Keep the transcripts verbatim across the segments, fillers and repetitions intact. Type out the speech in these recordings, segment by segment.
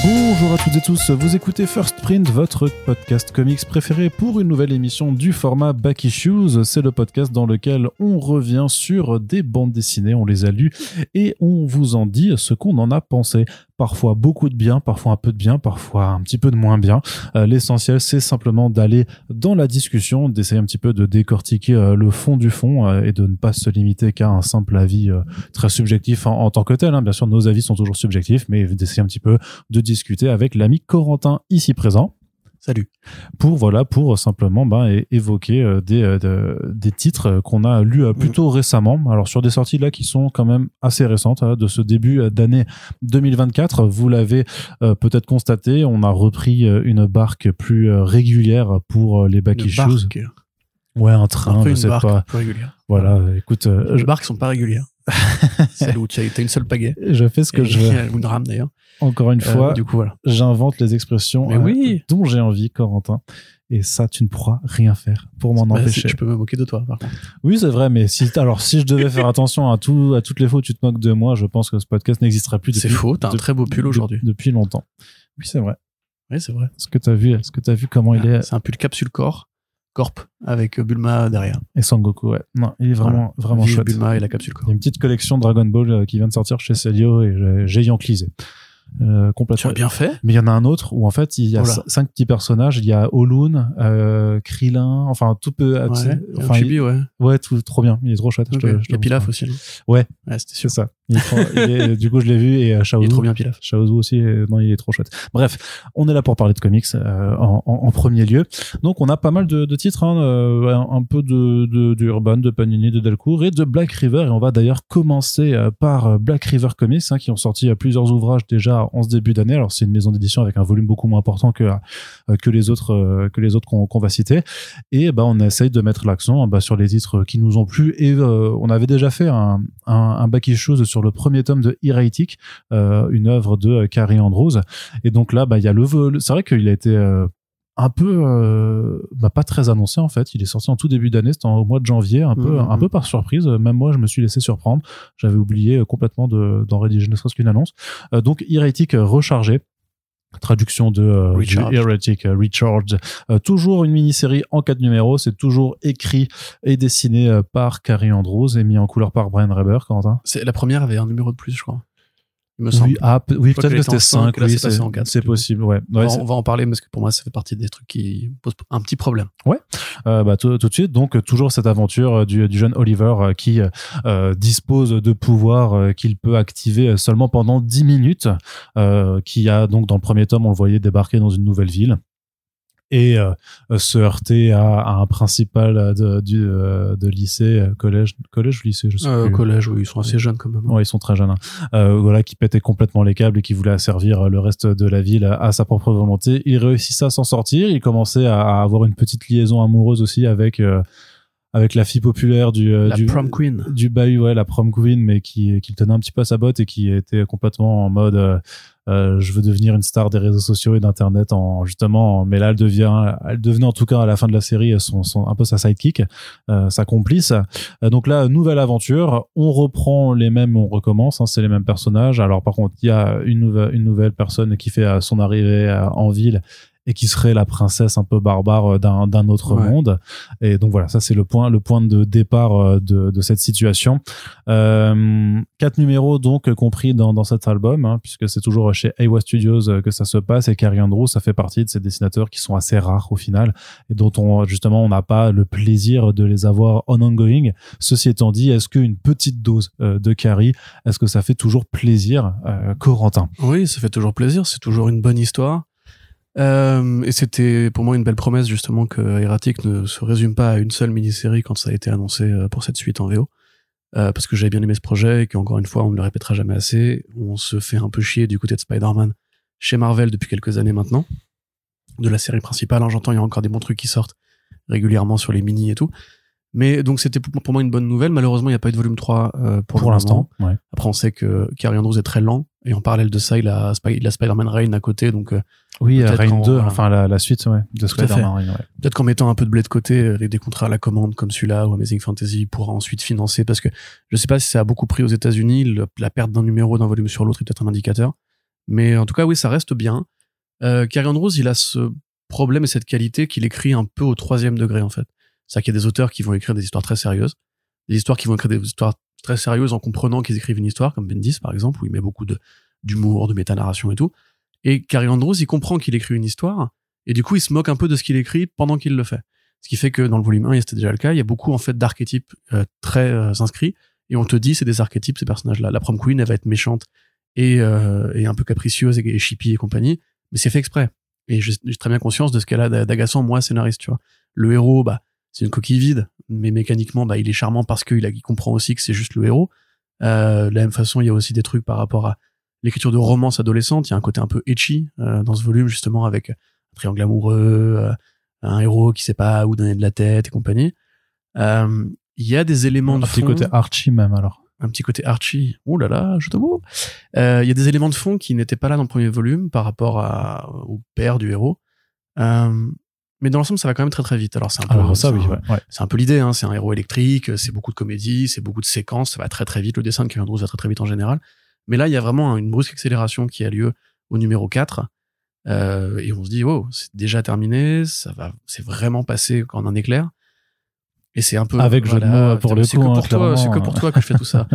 Bonjour à toutes et tous, vous écoutez First Print, votre podcast comics préféré pour une nouvelle émission du format Back Issues. C'est le podcast dans lequel on revient sur des bandes dessinées, on les a lues et on vous en dit ce qu'on en a pensé. Parfois beaucoup de bien, parfois un peu de bien, parfois un petit peu de moins bien. Euh, l'essentiel, c'est simplement d'aller dans la discussion, d'essayer un petit peu de décortiquer euh, le fond du fond euh, et de ne pas se limiter qu'à un simple avis euh, très subjectif en, en tant que tel. Hein. Bien sûr, nos avis sont toujours subjectifs, mais d'essayer un petit peu de discuter avec l'ami Corentin ici présent. Salut. Pour voilà, pour simplement ben, é- évoquer euh, des euh, de, des titres qu'on a lus euh, plutôt mmh. récemment. Alors sur des sorties là qui sont quand même assez récentes hein, de ce début d'année deux mille vingt-quatre. Vous l'avez euh, peut-être constaté, on a repris euh, une barque plus euh, régulière pour euh, les Back Issues. Barque. Ouais, un train, je sais barque pas. Plus régulière. Voilà, ouais. Écoute, euh, les je... barques sont pas régulières. Celle où tu as une seule pagaie. Je fais ce que et je veux. Une rame d'ailleurs. Encore une fois, euh, du coup, voilà. J'invente les expressions Mais oui. euh, dont j'ai envie, Corentin. Et ça, tu ne pourras rien faire pour m'en bah, empêcher. Je peux me moquer de toi, par contre. Oui, c'est vrai, mais si, alors, si je devais faire attention à, tout, à toutes les fois où tu te moques de moi, je pense que ce podcast n'existerait plus depuis... C'est faux, t'as un très beau pull aujourd'hui. De, depuis longtemps. Oui, c'est vrai. Oui, c'est vrai. Est-ce que t'as vu, est-ce que t'as vu comment ah, il est? C'est un pull capsule corps. Corp avec Bulma derrière. Et Sangoku, ouais. Non, il est vraiment, voilà. vraiment Vive chouette. Bulma et la capsule corps. Il y a une petite collection Dragon Ball euh, qui vient de sortir chez Celio et j'ai, j'ai yanklisé. Euh, complètement. Tu as bien fait. Mais il y en a un autre où en fait il y a c- cinq petits personnages. Il y a Olun, euh, Krillin, enfin tout peu. Ouais, enfin, Chibi, il, ouais. Ouais, tout trop bien. Il est trop chouette. Okay. Je te, je il y a Pilaf aussi. Non ouais. Ouais, c'était sûr. C'est ça. Il est trop, il est, du coup, je l'ai vu et euh, Shaozu. Il est trop bien Pilaf. Shaozu aussi. Et, non, il est trop chouette. Bref, on est là pour parler de comics euh, en, en, en premier lieu. Donc, on a pas mal de, de titres, hein, euh, un, un peu de, de, de Urban, de Panini, de Delcourt et de Black River. Et on va d'ailleurs commencer euh, par Black River Comics, hein, qui ont sorti euh, plusieurs ouvrages déjà en ce début d'année. Alors, c'est une maison d'édition avec un volume beaucoup moins important que euh, que les autres euh, que les autres qu'on, qu'on va citer. Et bah, on essaye de mettre l'accent bah, sur les titres qui nous ont plu. Et euh, on avait déjà fait un, un, un back issues sur le premier tome de Hieratic, euh, une œuvre de Carrie Andrews. Et donc là, bah, il y a le, le c'est vrai qu'il a été euh, un peu euh, bah, pas très annoncé en fait. Il est sorti en tout début d'année, c'était au mois de janvier, un peu mmh. un peu par surprise. Même moi, je me suis laissé surprendre. J'avais oublié complètement de, d'en rédiger ne serait-ce qu'une annonce. Euh, donc Hieratic rechargé. Traduction de euh, Recharge. Hieratic uh, Recharge. Euh, toujours une mini-série en quatre numéros. C'est toujours écrit et dessiné euh, par Carrie Andrews et mis en couleur par Brian Reber. Quentin. C'est la première avait un numéro de plus, je crois. Il me semble. Oui, ah, p- oui peut-être que c'était cinq. Là, oui, c'est, c'est, en quatre, c'est possible. Ouais. ouais on, c'est... on va en parler parce que pour moi, ça fait partie des trucs qui posent un petit problème. Ouais. Euh, bah tout, tout de suite. Donc toujours cette aventure du, du jeune Oliver euh, qui euh, dispose de pouvoirs euh, qu'il peut activer seulement pendant dix minutes. Euh, qui a donc dans le premier tome, on le voyait débarquer dans une nouvelle ville. Et euh, se heurter à, à un principal de, du, euh, de lycée, collège, collège ou lycée, je sais euh, plus. Collège, oui, ils sont assez jeunes quand même. Ouais, ils sont très jeunes. Hein. Euh, voilà, qui pétait complètement les câbles et qui voulait asservir le reste de la ville à, à sa propre volonté. Il réussissait à s'en sortir. Il commençait à, à avoir une petite liaison amoureuse aussi avec euh, avec la fille populaire du la du prom queen du bahut, ouais, la prom queen, mais qui qui tenait un petit peu à sa botte et qui était complètement en mode euh, Euh, je veux devenir une star des réseaux sociaux et d'internet en justement, mais là elle devient, elle devenait en tout cas à la fin de la série son, son un peu sa sidekick, euh, sa complice. Euh, donc là, nouvelle aventure, on reprend les mêmes, on recommence, hein, c'est les mêmes personnages. Alors par contre, il y a une nouvelle, une nouvelle personne qui fait son arrivée en ville et qui serait la princesse un peu barbare d'un, d'un autre ouais. monde. Et donc voilà, ça c'est le point, le point de départ de, de cette situation. Euh, quatre numéros donc compris dans, dans cet album, hein, puisque c'est toujours chez Eiwa Studios que ça se passe. Et Carrie Andrews, ça fait partie de ces dessinateurs qui sont assez rares au final et dont on justement on n'a pas le plaisir de les avoir on ongoing. Ceci étant dit, est-ce qu'une petite dose euh, de Carrie, est-ce que ça fait toujours plaisir, euh, Corentin? Oui, ça fait toujours plaisir. C'est toujours une bonne histoire. Euh, et c'était pour moi une belle promesse justement que Hieratic ne se résume pas à une seule mini-série quand ça a été annoncé pour cette suite en V O, euh, parce que j'avais bien aimé ce projet et qu'encore une fois on ne le répétera jamais assez, on se fait un peu chier du côté de Spider-Man chez Marvel depuis quelques années maintenant, de la série principale, hein, j'entends il y a encore des bons trucs qui sortent régulièrement sur les mini et tout, mais donc c'était pour moi une bonne nouvelle. Malheureusement il n'y a pas eu de volume trois euh, pour, pour l'instant. Ouais. Après on sait que Carrie Andrews est très lent et en parallèle de ça il a, il a Spider-Man Reign à côté, donc euh, oui, Reign deux, enfin la, la suite ouais, de Spider-Man Reign. Ouais. Peut-être qu'en mettant un peu de blé de côté, avec des contrats à la commande comme celui-là ou Amazing Fantasy, pourra ensuite financer, parce que je sais pas si ça a beaucoup pris aux États-Unis, le, la perte d'un numéro d'un volume sur l'autre est peut-être un indicateur, Mais en tout cas, oui, ça reste bien. Euh, Carrie Andrews, il a ce problème et cette qualité qu'il écrit un peu au troisième degré, en fait. C'est-à-dire qu'il y a des auteurs qui vont écrire des histoires très sérieuses, des histoires qui vont écrire des histoires très sérieuses en comprenant qu'ils écrivent une histoire, comme Bendis, par exemple, où il met beaucoup de, d'humour, de méta-narration et tout. Et Carrie Andrews, il comprend qu'il écrit une histoire, et du coup, il se moque un peu de ce qu'il écrit pendant qu'il le fait. Ce qui fait que dans le volume un, et c'était déjà le cas, il y a beaucoup, en fait, d'archétypes euh, très euh, inscrits, et on te dit, c'est des archétypes, ces personnages-là. La prom queen, elle va être méchante et, euh, et un peu capricieuse et, et chippie et compagnie, mais c'est fait exprès. Et j'ai, j'ai très bien conscience de ce qu'elle a d'agaçant, moi, scénariste, tu vois. Le héros, bah, c'est une coquille vide, mais mécaniquement, bah, il est charmant parce qu'il a, il comprend aussi que c'est juste le héros. Euh, de la même façon, il y a aussi des trucs par rapport à l'écriture de romance adolescente. Il y a un côté un peu etchy euh, dans ce volume, justement, avec un triangle amoureux, euh, un héros qui sait pas où donner de la tête et compagnie. Euh, il y a des éléments de un petit fond, côté Archie même alors. un petit côté Archie. Oh là là, je te mots. Euh, il y a des éléments de fond qui n'étaient pas là dans le premier volume par rapport à, au père du héros. Euh, mais dans l'ensemble, ça va quand même très très vite. Alors c'est un peu, Alors ça c'est oui, un, ouais, ouais. c'est un peu l'idée. Hein. C'est un héros électrique, c'est beaucoup de comédie, c'est beaucoup de séquences, ça va très très vite. Le dessin de Carrie Andrews va très très vite en général. Mais là, il y a vraiment une brusque accélération qui a lieu au numéro quatre. Euh, et on se dit, oh, c'est déjà terminé, ça va, c'est vraiment passé en un éclair. Et c'est un peu avec voilà, jeu de mots pour le c'est coup. Que hein, pour toi, c'est que pour toi que je fais tout ça.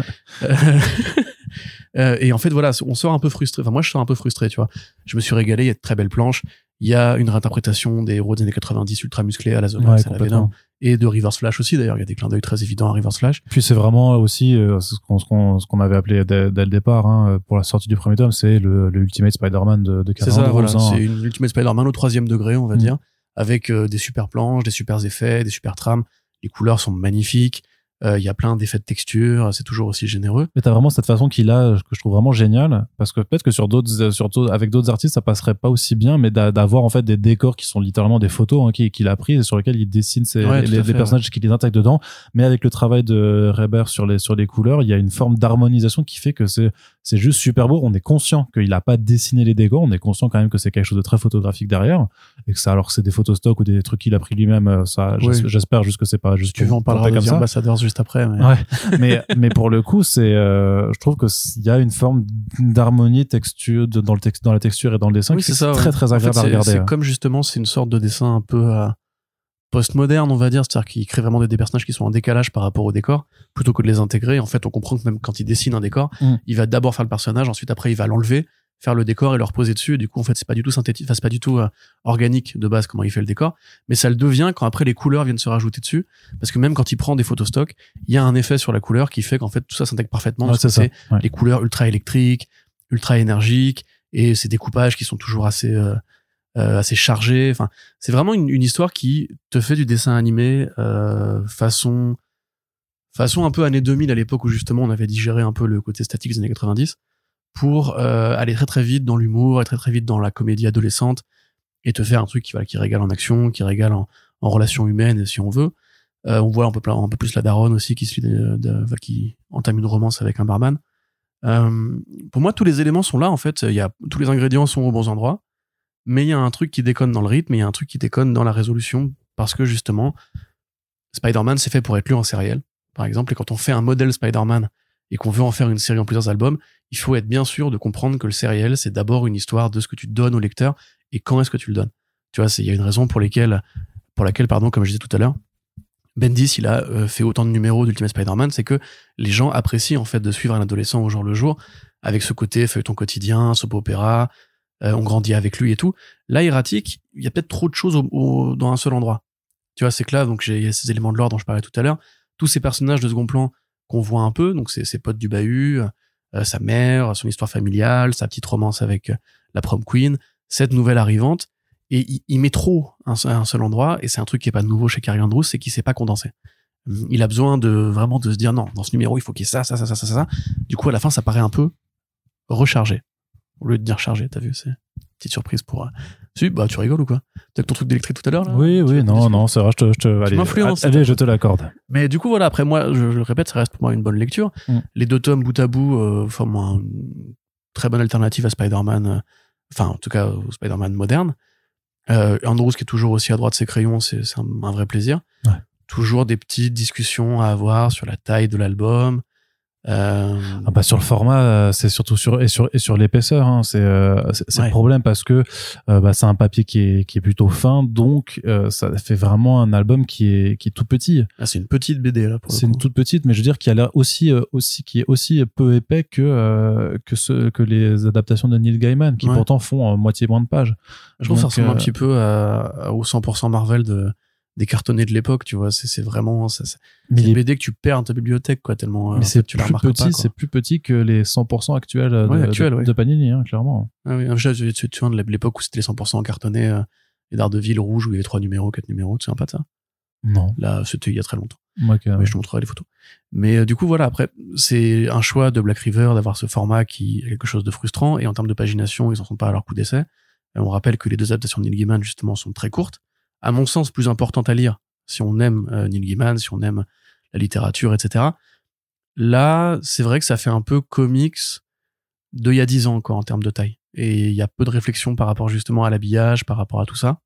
euh, et en fait, voilà, on sort un peu frustré. Enfin, moi, je sors un peu frustré, tu vois. Je me suis régalé, il y a de très belles planches. Il y a une réinterprétation des héros des années quatre-vingt-dix ultra musclés à la Zomax, ouais, à la Venom, et de Reverse Flash aussi. D'ailleurs, il y a des clins d'œil très évidents à Reverse Flash. Puis c'est vraiment aussi euh, ce qu'on, ce qu'on, ce qu'on avait appelé dès, dès le départ hein, pour la sortie du premier tome, c'est le, le Ultimate Spider-Man de, de Carrie C'est ça, Andrews, voilà. hein. C'est une Ultimate Spider-Man au troisième degré, on va mmh. dire, avec euh, des super planches, des super effets, des super trames. Les couleurs sont magnifiques. Il euh, y a plein d'effets de texture, c'est toujours aussi généreux. Mais t'as vraiment cette façon qu'il a, que je trouve vraiment géniale, parce que peut-être que sur d'autres, sur d'autres, avec d'autres artistes, ça passerait pas aussi bien, mais d'a, d'avoir en fait des décors qui sont littéralement des photos hein, qu'il, qu'il a prises et sur lesquelles il dessine ses, ouais, les, fait, les personnages ouais. qu'il les intègre dedans. Mais avec le travail de Reber sur les sur les couleurs, il y a une forme d'harmonisation qui fait que c'est c'est juste super beau. On est conscient qu'il a pas dessiné les décors, on est conscient quand même que c'est quelque chose de très photographique derrière, et que ça, alors que c'est des photos stock ou des trucs qu'il a pris lui-même, ça, oui. j'espère juste que c'est pas juste. Tu veux en parler comme ça, Ambassadors juste après. Mais... Ouais. mais mais pour le coup c'est euh, je trouve que il y a une forme d'harmonie texture de, dans le texte dans la texture et dans le dessin oui, qui c'est ça, très ouais. très agréable en fait, à regarder. C'est ouais. comme justement c'est une sorte de dessin un peu euh, post-moderne, on va dire, c'est-à-dire qu'il crée vraiment des, des personnages qui sont en décalage par rapport au décor plutôt que de les intégrer. En fait, on comprend que même quand il dessine un décor, mm. il va d'abord faire le personnage, ensuite après il va l'enlever, faire le décor et le reposer dessus. Et du coup, en fait, c'est pas du tout synthétique, enfin, c'est pas du tout euh, organique de base comment il fait le décor, mais ça le devient quand après les couleurs viennent se rajouter dessus, parce que même quand il prend des photos stock, il y a un effet sur la couleur qui fait qu'en fait tout ça s'intègre parfaitement. Ouais, c'est ça. Ouais. Les couleurs ultra électriques, ultra énergiques, et ces découpages qui sont toujours assez euh, euh, assez chargés. Enfin, c'est vraiment une, une histoire qui te fait du dessin animé euh, façon façon un peu années deux mille, à l'époque où justement on avait digéré un peu le côté statique des années quatre-vingt-dix, pour euh, aller très très vite dans l'humour et très très vite dans la comédie adolescente et te faire un truc qui voilà qui régale en action, qui régale en, en relations humaines si on veut. Euh, on voit un peu un peu plus la daronne aussi qui se de, de, de, qui entame une romance avec un barman. Euh, pour moi, tous les éléments sont là en fait. Il y a tous les ingrédients sont aux bons endroits, mais il y a un truc qui déconne dans le rythme, et il y a un truc qui déconne dans la résolution parce que justement, Spider-Man c'est fait pour être lu en sériel, par exemple, et quand on fait un modèle Spider-Man et qu'on veut en faire une série en plusieurs albums, il faut être bien sûr de comprendre que le sériel, c'est d'abord une histoire de ce que tu donnes au lecteur et quand est-ce que tu le donnes. Tu vois, il y a une raison pour lesquelles, pour laquelle, pardon, comme je disais tout à l'heure, Bendis, il a euh, fait autant de numéros d'Ultimate Spider-Man, c'est que les gens apprécient, en fait, de suivre un adolescent au jour le jour, avec ce côté feuilleton quotidien, soap opéra, euh, on grandit avec lui et tout. Là, Erratic, il y a peut-être trop de choses au, au, dans un seul endroit. Tu vois, c'est que là, donc, j'ai, il y a ces éléments de l'ordre dont je parlais tout à l'heure, tous ces personnages de second plan qu'on voit un peu, donc c'est ses potes du bahut, euh, sa mère, son histoire familiale, sa petite romance avec euh, la prom queen, cette nouvelle arrivante, et il, il met trop un, un seul endroit, et c'est un truc qui est pas nouveau chez Carrie Andrews, c'est qu'il s'est pas condensé. Il a besoin de vraiment de se dire non, dans ce numéro il faut qu'il y ait ça, ça, ça, ça, ça, ça. Du coup à la fin ça paraît un peu rechargé au lieu de dire chargé. T'as vu, c'est une petite surprise pour. Euh... Si, bah tu rigoles ou quoi? T'as ton truc d'électrique tout à l'heure là? Oui, oui, non, non, c'est vrai, je te, je te, allez, allez, je te l'accorde. Mais du coup voilà, après moi, je, je le répète, ça reste pour moi une bonne lecture. Mm. Les deux tomes bout à bout euh, forment une très bonne alternative à Spider-Man, euh, enfin en tout cas au Spider-Man moderne. Euh, Andrews qui est toujours aussi à droite de ses crayons, c'est, c'est un, un vrai plaisir. Ouais. Toujours des petites discussions à avoir sur la taille de l'album, Euh... Ah bah sur le format, c'est surtout sur et sur et sur l'épaisseur. Hein, c'est euh, c'est, c'est ouais. le problème parce que euh, bah c'est un papier qui est qui est plutôt fin, donc euh, ça fait vraiment un album qui est qui est tout petit. Ah, c'est une petite B D là. Pour c'est le une coup. toute petite, mais je veux dire qu'il y a l'air aussi euh, aussi qui est aussi peu épais que euh, que ce que les adaptations de Neil Gaiman, qui ouais. pourtant font euh, moitié moins de pages. Je trouve donc, que ça ressemble euh... un petit peu à, à, au cent pour cent Marvel de des cartonnés de l'époque, tu vois, c'est c'est vraiment ça, c'est, c'est une B D que tu perds dans ta bibliothèque quoi, tellement mais c'est fait, tu plus la petit, pas, c'est plus petit que les cent pour cent actuels de, ouais, actuel, de, ouais. de Panini, hein, clairement. Ah oui, je, je, tu te souviens de l'époque où c'était les cent pour cent cartonnés euh, et d'Ardeville rouge où il y avait trois numéros, quatre numéros, tu te souviens pas de ça? Non. Là, c'était il y a très longtemps. Moi, okay, mais ouais. je te montrerai les photos. Mais euh, du coup voilà, après c'est un choix de Black River d'avoir ce format qui est quelque chose de frustrant, et en termes de pagination, ils en sont pas à leur coup d'essai. Et on rappelle que les deux adaptations de Neil Gaiman justement sont très courtes, à mon sens plus importantes à lire si on aime euh, Neil Gaiman, si on aime la littérature, et cetera. Là, c'est vrai que ça fait un peu comics de il y a dix ans, quoi, en termes de taille. Et il y a peu de réflexion par rapport justement à l'habillage, par rapport à tout ça.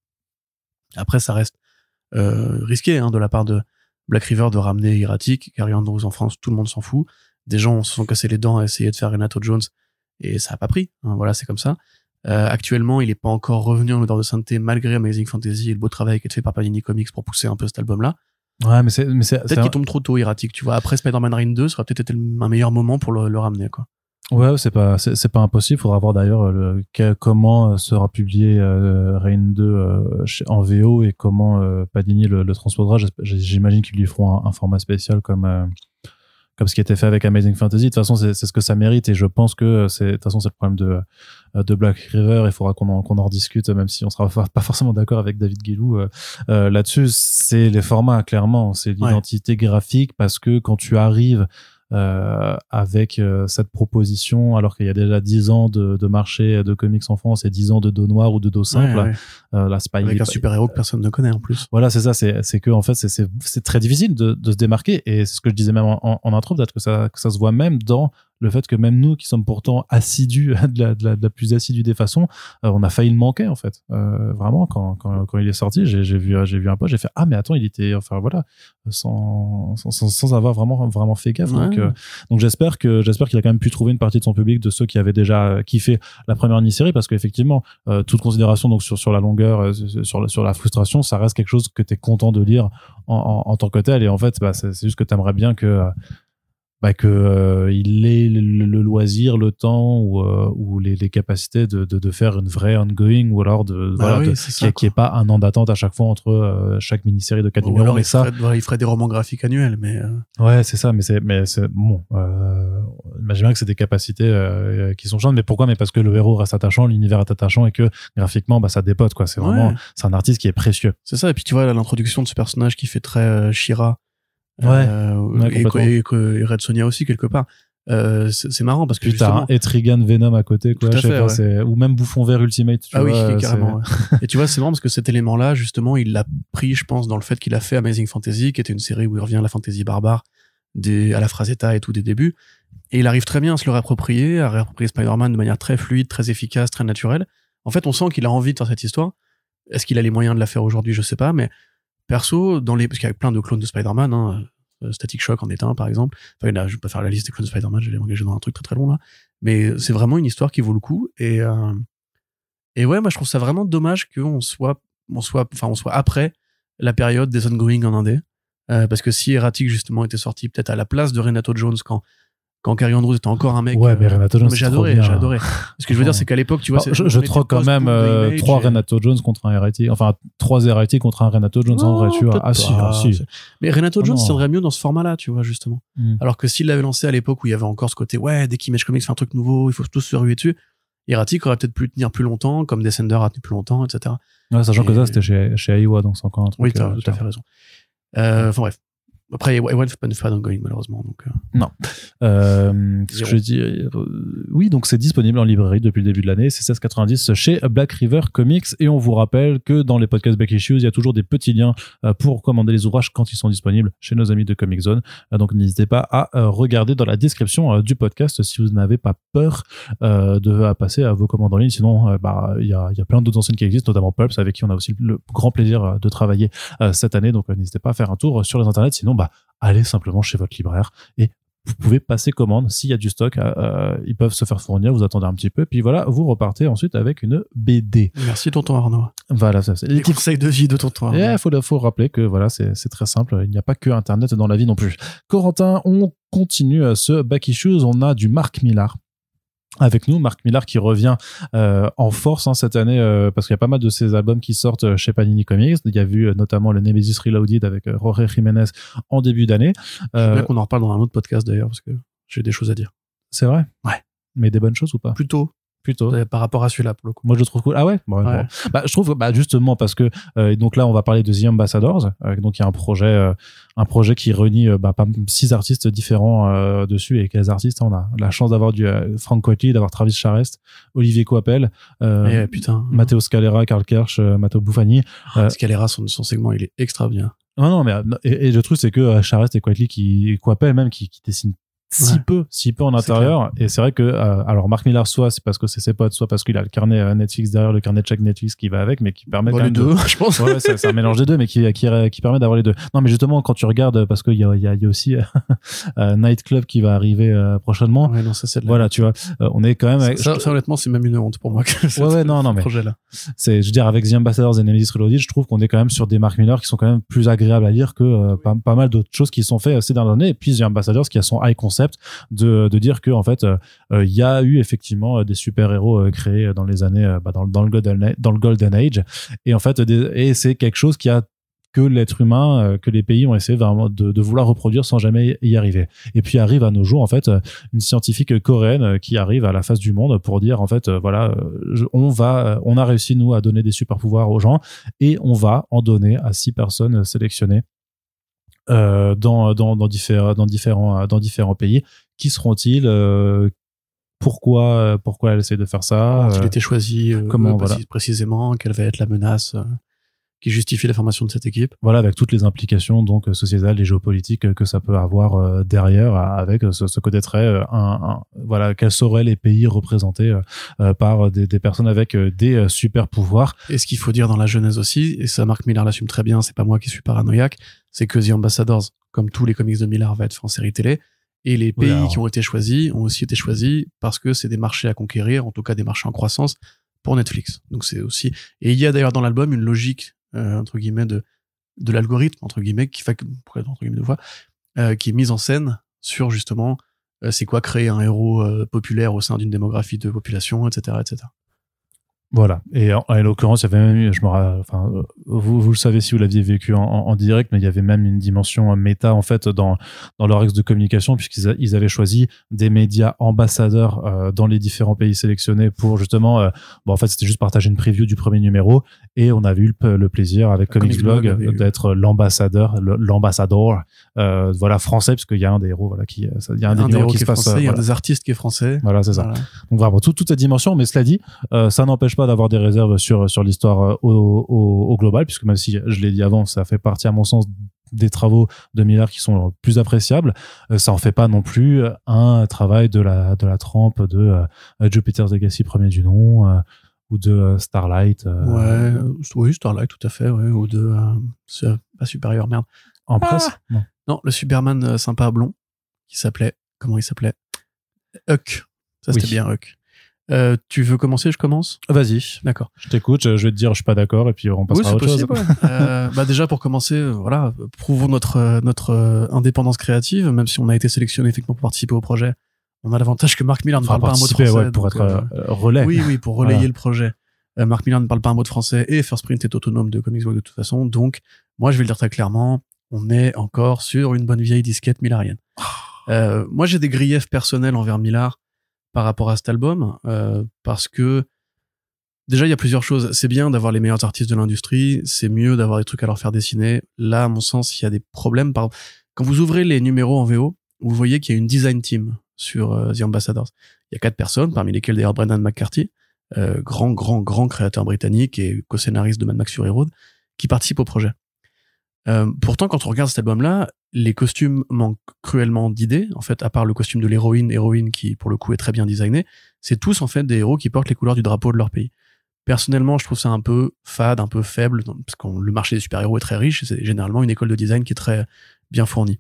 Après, ça reste euh, risqué hein, de la part de Black River de ramener Erratic. Gary Andrews en France, tout le monde s'en fout. Des gens se sont cassés les dents à essayer de faire Renato Jones, et ça a pas pris. Hein, voilà, c'est comme ça. Euh, actuellement, il est pas encore revenu en odeur de sainteté malgré Amazing Fantasy et le beau travail qui est fait par Panini Comics pour pousser un peu cet album-là. Ouais, mais c'est, mais c'est, peut-être c'est qu'il un... tombe trop tôt, Erratic, tu vois. Après Spider-Man Reign deux, ça aurait peut-être été un meilleur moment pour le, le ramener, quoi. Ouais, c'est pas, c'est, c'est pas impossible. Faudra voir d'ailleurs le, que, comment sera publié euh, Reign deux euh, chez, en V O, et comment euh, Panini le, le transposera. J'imagine qu'ils lui feront un, un format spécial comme euh, comme ce qui était fait avec Amazing Fantasy. De toute façon, c'est, c'est ce que ça mérite, et je pense que c'est, de toute façon, c'est le problème de, de Black River. Il faudra qu'on en, qu'on en rediscute, même si on sera pas forcément d'accord avec David Guillou euh, euh, là-dessus. C'est les formats, clairement. C'est l'identité ouais. graphique, parce que quand tu arrives Euh, avec euh, cette proposition, alors qu'il y a déjà dix ans de, de marché de comics en France et dix ans de dos noir ou de dos simple, ouais, ouais. Euh, là, c'est pas avec un super héros que personne ne connaît en plus. Voilà, c'est ça, c'est c'est que en fait c'est c'est c'est très difficile de de se démarquer, et c'est ce que je disais même en, en, en intro, peut-être que ça que ça se voit même dans le fait que même nous qui sommes pourtant assidus de la de la, de la plus assidue des façons, euh, on a failli le manquer en fait. Euh, vraiment quand quand quand il est sorti, j'ai j'ai vu j'ai vu un post, j'ai fait ah mais attends, il était enfin voilà, sans sans sans avoir vraiment vraiment fait gaffe. Ouais. Donc euh, donc j'espère que j'espère qu'il a quand même pu trouver une partie de son public, de ceux qui avaient déjà kiffé la première mini-série, parce qu'effectivement euh, toute considération donc sur sur la longueur, euh, sur la, sur la frustration, ça reste quelque chose que t'es content de lire en en, en tant que tel, et en fait bah c'est, c'est juste que t'aimerais bien que euh, bah que euh, il ait le, le loisir, le temps ou euh, ou les, les capacités de, de de faire une vraie ongoing, ou alors de bah voilà oui, de, ça, qui est pas un an d'attente à chaque fois entre euh, chaque mini-série de quatre ou numéros. Alors mais il ça ferait, voilà, il ferait des romans graphiques annuels, mais euh... ouais c'est ça, mais c'est mais c'est bon. Euh, imagine bien que c'est des capacités euh, qui sont chantes, mais pourquoi? Mais parce que le héros reste attachant, l'univers est attachant, et que graphiquement bah ça dépote quoi. C'est vraiment ouais. c'est un artiste qui est précieux. C'est ça. Et puis tu vois là, l'introduction de ce personnage qui fait très euh, She-Ra. Ouais, euh, ouais et, et, et, et Red Sonja aussi quelque part. Euh, c'est, c'est marrant parce que puis justement, t'as un Etrigan Venom à côté, quoi. Tout à je sais fait, pas, ouais. c'est ou même Bouffon Vert Ultimate. Tu ah vois, oui, carrément. Ouais. Et tu vois, c'est marrant parce que cet élément-là, justement, il l'a pris, je pense, dans le fait qu'il a fait Amazing Fantasy, qui était une série où il revient à la fantasy barbare, des, à la Frazetta et tout des débuts. Et il arrive très bien à se le réapproprier, à réapproprier Spider-Man de manière très fluide, très efficace, très naturelle. En fait, on sent qu'il a envie de faire cette histoire. Est-ce qu'il a les moyens de la faire aujourd'hui? Je sais pas, mais perso, dans les, parce qu'il y a plein de clones de Spider-Man, hein, Static Shock en est un, par exemple. Enfin, là, je vais pas faire la liste des clones de Spider-Man, je vais m'engager dans un truc très très long, là. Mais c'est vraiment une histoire qui vaut le coup. Et, euh, et ouais, moi, je trouve ça vraiment dommage qu'on soit, on soit, enfin, on soit après la période des ongoing en indé. Euh, parce que si Erratic, justement, était sorti peut-être à la place de Renato Jones quand, quand Gary Andrews était encore un mec. Ouais, mais Renato Jones, mais j'ai adoré, j'ai adoré. Ce que je veux dire, c'est qu'à l'époque, tu vois, alors, je, je troque quand même euh, trois et... Renato Jones contre un Erratic, enfin trois Erratic contre un Renato Jones, non, en vrai, tu vois. Ah, si, ah, si. Mais Renato Jones tiendrait mieux dans ce format-là, tu vois, justement. Mm. Alors que s'il l'avait lancé à l'époque où il y avait encore ce côté, ouais, dès qu'Image Comics fait un truc nouveau, il faut tous se ruer dessus. Erratic aurait peut-être pu tenir plus longtemps, comme Descender a tenu plus longtemps, et cetera. Ouais, sachant et... que ça, c'était chez, chez Aiwa, donc c'est encore un truc. Oui, t'as euh, tout à fait raison. Euh, enfin bref. Après, Ewan fait pas de fan ongoing, malheureusement. Donc, euh... Non. Euh, qu'est-ce que je dis Oui, donc c'est disponible en librairie depuis le début de l'année. C'est seize quatre-vingt-dix chez Black River Comics. Et on vous rappelle que dans les podcasts Back Issues, il y a toujours des petits liens pour commander les ouvrages quand ils sont disponibles chez nos amis de Comic Zone. Donc n'hésitez pas à regarder dans la description du podcast si vous n'avez pas peur de passer à vos commandes en ligne. Sinon, bah, il y a, il y a plein d'autres enseignes qui existent, notamment Pulps, avec qui on a aussi le grand plaisir de travailler cette année. Donc n'hésitez pas à faire un tour sur les internets. Sinon, bah, allez simplement chez votre libraire et vous pouvez passer commande. S'il y a du stock, euh, ils peuvent se faire fournir. Vous attendez un petit peu, puis voilà, vous repartez ensuite avec une B D. Merci tonton Arnaud. Voilà, ça c'est les petits conseils de vie de tonton Arnaud. Il faut, faut rappeler que voilà, c'est, c'est très simple. Il n'y a pas que Internet dans la vie non plus. Corentin, on continue ce Back Issues. On a du Mark Millar avec nous, Mark Millar qui revient euh, en force hein, cette année euh, parce qu'il y a pas mal de ses albums qui sortent chez Panini Comics. Il y a vu euh, notamment le Nemesis Reloaded avec euh, Jorge Jiménez en début d'année. Euh, Je veux bien qu'on en reparle dans un autre podcast d'ailleurs parce que j'ai des choses à dire. C'est vrai ? Ouais. Mais des bonnes choses ou pas ? Plutôt. Plutôt. Par rapport à celui-là, pour le coup. Moi, je le trouve cool. Ah ouais? Bon, ouais. Bon. Bah, je trouve, bah, justement, parce que, euh, donc là, on va parler de The Ambassadors. Euh, donc, il y a un projet, euh, un projet qui réunit, euh, bah, pas, six artistes différents, euh, dessus. Et quels artistes? On a la chance d'avoir du, euh, Frank Quitely, d'avoir Travis Charest, Olivier Coipel, euh, eh, putain. Matteo Scalera, Karl Kersch, euh, Matteo Buffani. Euh, Scalera, son, son segment, il est extra bien. Non, non, mais, et, et le truc, c'est que euh, Charest et Quitely qui, Coipel même, qui, qui dessinent si ouais. peu, si peu en intérieur. Et c'est vrai que, euh, alors Mark Millar, soit c'est parce que c'est ses potes, soit parce qu'il a le carnet euh, Netflix derrière, le carnet de check Netflix qui va avec, mais qui permet bon, quand les même deux, de... je pense. Ouais, ouais c'est, c'est un mélange des deux, mais qui, qui, qui permet d'avoir les deux. Non, mais justement, quand tu regardes, parce qu'il y a, il y a, il y a aussi euh, Night Club qui va arriver euh, prochainement. Ouais, non, ça c'est de la voilà, tu vois, euh, on est quand même. Avec... Ça, ça, honnêtement, c'est même une honte pour moi. Que ouais, ouais, non, non, mais projet-là. C'est, je veux dire, avec The Ambassadors et Nemesis Reloaded, je trouve qu'on est quand même sur des Mark Millar qui sont quand même plus agréables à lire que euh, pas, pas mal d'autres choses qui sont faites ces dernières années. Et puis The Ambassadors qui a son high concept de de dire que en fait il euh, y a eu effectivement des super héros euh, créés dans les années euh, bah, dans, dans le golden dans le golden age et en fait des, et c'est quelque chose qui a que l'être humain, euh, que les pays ont essayé vraiment de, de vouloir reproduire sans jamais y arriver. Et puis arrive à nos jours en fait une scientifique coréenne qui arrive à la face du monde pour dire en fait euh, voilà je, on va on a réussi nous à donner des super pouvoirs aux gens et on va en donner à six personnes sélectionnées euh, dans dans dans différents dans différents dans différents pays. Qui seront-ils euh, pourquoi pourquoi elle essaie de faire ça comment euh, il était choisi euh, comment euh, voilà. précisément quelle va être la menace euh, qui justifie la formation de cette équipe voilà avec toutes les implications donc sociétales et géopolitiques que ça peut avoir euh, derrière avec ce, ce côté très euh, un, un voilà quels seraient les pays représentés euh, par des, des personnes avec euh, des euh, super pouvoirs. Et ce qu'il faut dire dans la genèse aussi et ça Mark Millar l'assume très bien, c'est pas moi qui suis paranoïaque, c'est que The Ambassadors comme tous les comics de Millar va être fait en série télé. Et les pays oui, alors... qui ont été choisis ont aussi été choisis parce que c'est des marchés à conquérir, en tout cas des marchés en croissance pour Netflix. Donc c'est aussi, et il y a d'ailleurs dans l'album une logique euh, entre guillemets de de l'algorithme entre guillemets qui fait entre guillemets deux fois euh, qui est mise en scène sur justement euh, c'est quoi créer un héros euh, populaire au sein d'une démographie de population, et cetera, et cetera. Voilà. Et en, en l'occurrence, il y avait même eu, je me rappelle, enfin, vous, vous le savez si vous l'aviez vécu en, en, en direct, mais il y avait même une dimension méta, en fait, dans, dans leur axe de communication, puisqu'ils a, ils avaient choisi des médias ambassadeurs, euh, dans les différents pays sélectionnés pour justement, euh, bon, en fait, c'était juste partager une preview du premier numéro, et on avait eu le, le plaisir avec Comics Blog d'être l'ambassadeur, l'ambassadeur, euh, voilà, français, parce qu'il y a un des héros, voilà, qui, il y a un, un des numéros qui se passe, français, il y a voilà. des artistes qui est français. Voilà, c'est ça. Voilà. Donc vraiment, tout, toute cette dimension, mais cela dit, euh, ça n'empêche pas d'avoir des réserves sur sur l'histoire au, au, au global, puisque même si je l'ai dit avant, ça fait partie à mon sens des travaux de Millar qui sont plus appréciables, euh, ça en fait pas non plus un travail de la de la trempe de euh, Jupiter's Legacy premier du nom euh, ou de euh, Starlight. Euh, ouais, oui Starlight tout à fait, ouais, ou de euh, pas Supérieur, merde. En ah presse non. non, le Superman euh, sympa blond qui s'appelait comment il s'appelait Huck. Ça c'était oui. bien Huck. Euh, tu veux commencer, je commence ? Vas-y. D'accord. Je t'écoute, je vais te dire je suis pas d'accord et puis on passera oui, à autre possible, chose. Ouais. euh, bah déjà pour commencer, euh, voilà, prouvons notre notre euh, indépendance créative, même si on a été sélectionné effectivement pour participer au projet. On a l'avantage que Mark Millar ne enfin, parle pas un mot de français. Ouais, pour donc, être euh, euh, relais. Oui, oui, pour relayer voilà. le projet. Euh, Mark Millar ne parle pas un mot de français et First Print est autonome de Comics Blog de toute façon. Donc, moi, je vais le dire très clairement, on est encore sur une bonne vieille disquette millarienne. euh, moi, j'ai des griefs personnels envers Millar par rapport à cet album, euh, parce que déjà il y a plusieurs choses. C'est bien d'avoir les meilleurs artistes de l'industrie, c'est mieux d'avoir des trucs à leur faire dessiner. Là, à mon sens, il y a des problèmes. Par... Quand vous ouvrez les numéros en V O, vous voyez qu'il y a une design team sur euh, The Ambassadors. Il y a quatre personnes, parmi lesquelles d'ailleurs Brendan McCarthy, euh, grand, grand, grand créateur britannique et co-scénariste de Mad Max Fury Road, qui participe au projet. Euh, pourtant, quand on regarde cet album-là, les costumes manquent cruellement d'idées. En fait, à part le costume de l'héroïne, héroïne qui, pour le coup, est très bien designé, c'est tous, en fait, des héros qui portent les couleurs du drapeau de leur pays. Personnellement, je trouve ça un peu fade, un peu faible, parce que le marché des super-héros est très riche, et c'est généralement une école de design qui est très bien fournie.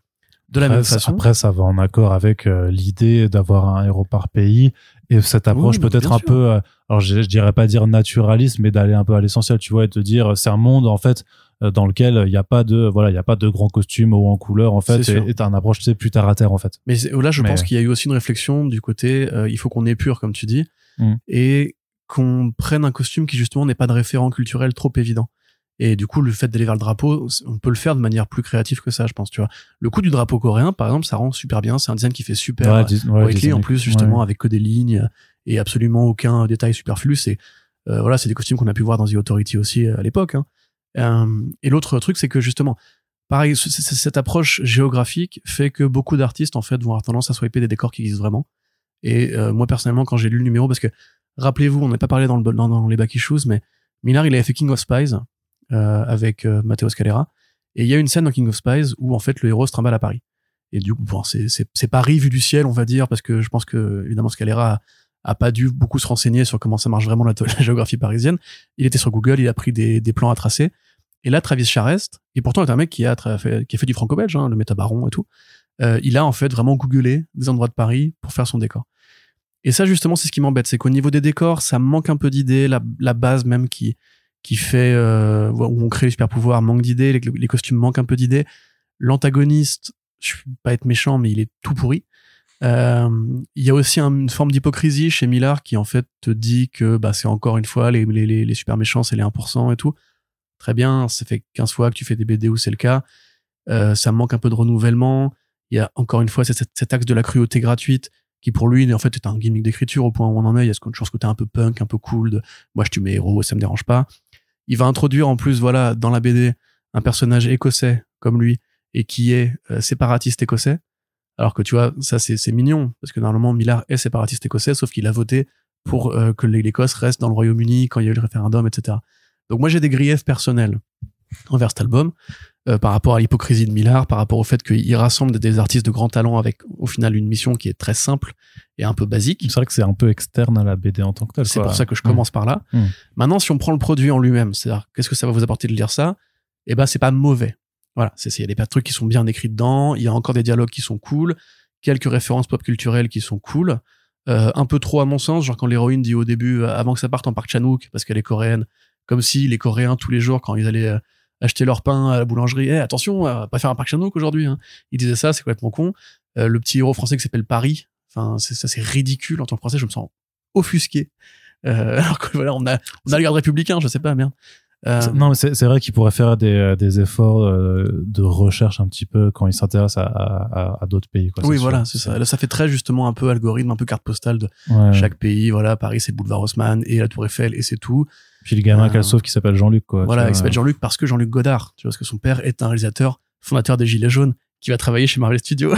de la après, même façon. Après, ça va en accord avec euh, l'idée d'avoir un héros par pays et cette approche oui, peut-être un sûr. peu, euh, alors je, je dirais pas dire naturaliste, mais d'aller un peu à l'essentiel, tu vois, et te dire c'est un monde en fait euh, dans lequel il n'y a pas de voilà, il y a pas de grands costumes ou en couleur en fait, et t'as une approche tu sais plus terre à terre en fait. Mais là, je mais... pense qu'il y a eu aussi une réflexion du côté, euh, il faut qu'on épure comme tu dis, mm. et qu'on prenne un costume qui justement n'est pas de référent culturel trop évident. Et du coup, le fait d'aller vers le drapeau, on peut le faire de manière plus créative que ça, je pense, tu vois. Le coup du drapeau coréen, par exemple, ça rend super bien. C'est un design qui fait super ouais, dis, ouais, quickly, en plus, justement, ouais. avec que des lignes et absolument aucun détail superflu. C'est, euh, voilà, c'est des costumes qu'on a pu voir dans The Authority aussi à l'époque, hein. Euh, et l'autre truc, c'est que justement, pareil, c- c- cette approche géographique fait que beaucoup d'artistes, en fait, vont avoir tendance à swiper des décors qui existent vraiment. Et euh, moi, personnellement, quand j'ai lu le numéro, parce que, rappelez-vous, on n'a pas parlé dans, le, dans, dans les Back Issues, mais Millard, il avait fait King of Spies, Euh, avec euh, Matteo Scalera, et il y a une scène dans King of Spies où en fait le héros se trimballe à Paris, et du coup bon, c'est, c'est, c'est Paris vu du ciel, on va dire, parce que je pense que évidemment Scalera a, a pas dû beaucoup se renseigner sur comment ça marche vraiment la, la géographie parisienne. Il était sur Google, il a pris des, des plans à tracer, et là Travis Charest, et pourtant est un mec qui a, tra- fait, qui a fait du franco-belge, hein, le métabaron et tout, euh, il a en fait vraiment googlé des endroits de Paris pour faire son décor. Et ça justement c'est ce qui m'embête, c'est qu'au niveau des décors ça manque un peu d'idées, la, la base même qui qui fait euh, où on crée les super pouvoirs manque d'idées, les, les costumes manquent un peu d'idées, l'antagoniste, je vais pas être méchant mais il est tout pourri. Euh, il y a aussi un, une forme d'hypocrisie chez Millard qui en fait te dit que bah c'est encore une fois les les les, les super méchants c'est les un pour cent et tout. Très bien, ça fait quinze fois que tu fais des B D où c'est le cas. Euh, ça manque un peu de renouvellement. Il y a encore une fois cet, cet axe de la cruauté gratuite qui pour lui en fait est un gimmick d'écriture au point où on en est. Il y a ce chose côté un peu punk, un peu cool de moi je tue mes héros, ça me dérange pas. Il va introduire en plus voilà dans la B D un personnage écossais comme lui et qui est euh, séparatiste écossais. Alors que tu vois ça c'est c'est mignon parce que normalement Millard est séparatiste écossais sauf qu'il a voté pour euh, que l'Écosse reste dans le Royaume-Uni quand il y a eu le référendum, et cetera. Donc moi j'ai des griefs personnels envers cet album euh, par rapport à l'hypocrisie de Millard, par rapport au fait qu'il rassemble des artistes de grand talent avec au final une mission qui est très simple et un peu basique. C'est vrai que c'est un peu externe à la B D en tant que tel. C'est quoi. pour ça que je commence mmh. par là. Mmh. Maintenant, si on prend le produit en lui-même, c'est-à-dire qu'est-ce que ça va vous apporter de lire ça, eh ben c'est pas mauvais. Voilà, c'est il y a des trucs qui sont bien écrits dedans, il y a encore des dialogues qui sont cool, quelques références pop culturelles qui sont cool. Euh, un peu trop à mon sens, genre quand l'héroïne dit au début, euh, avant que ça parte en Park Chan-wook, parce qu'elle est coréenne, comme si les Coréens tous les jours quand ils allaient euh, acheter leur pain à la boulangerie, hey, attention, euh, pas faire un Park Chan-wook aujourd'hui, hein. Ils disaient ça, c'est complètement con. Euh, le petit héros français qui s'appelle Paris, enfin c'est ça c'est ridicule en tant que français, je me sens offusqué. Euh, alors que voilà, on a on a le garde républicain, je sais pas, merde. Euh... Non, mais c'est, c'est vrai qu'il pourrait faire des, des efforts euh, de recherche un petit peu quand il s'intéresse à, à, à d'autres pays. Quoi, oui, c'est voilà, sûr. c'est ça. Là, ça fait très justement un peu algorithme, un peu carte postale de ouais. chaque pays. Voilà, Paris, c'est le boulevard Haussmann et la Tour Eiffel et c'est tout. Puis le gamin euh... qu'elle sauve qui s'appelle Jean-Luc. Quoi, voilà, il s'appelle Jean-Luc parce que Jean-Luc Godard. Tu vois, parce que son père est un réalisateur fondateur des Gilets jaunes qui va travailler chez Marvel Studios.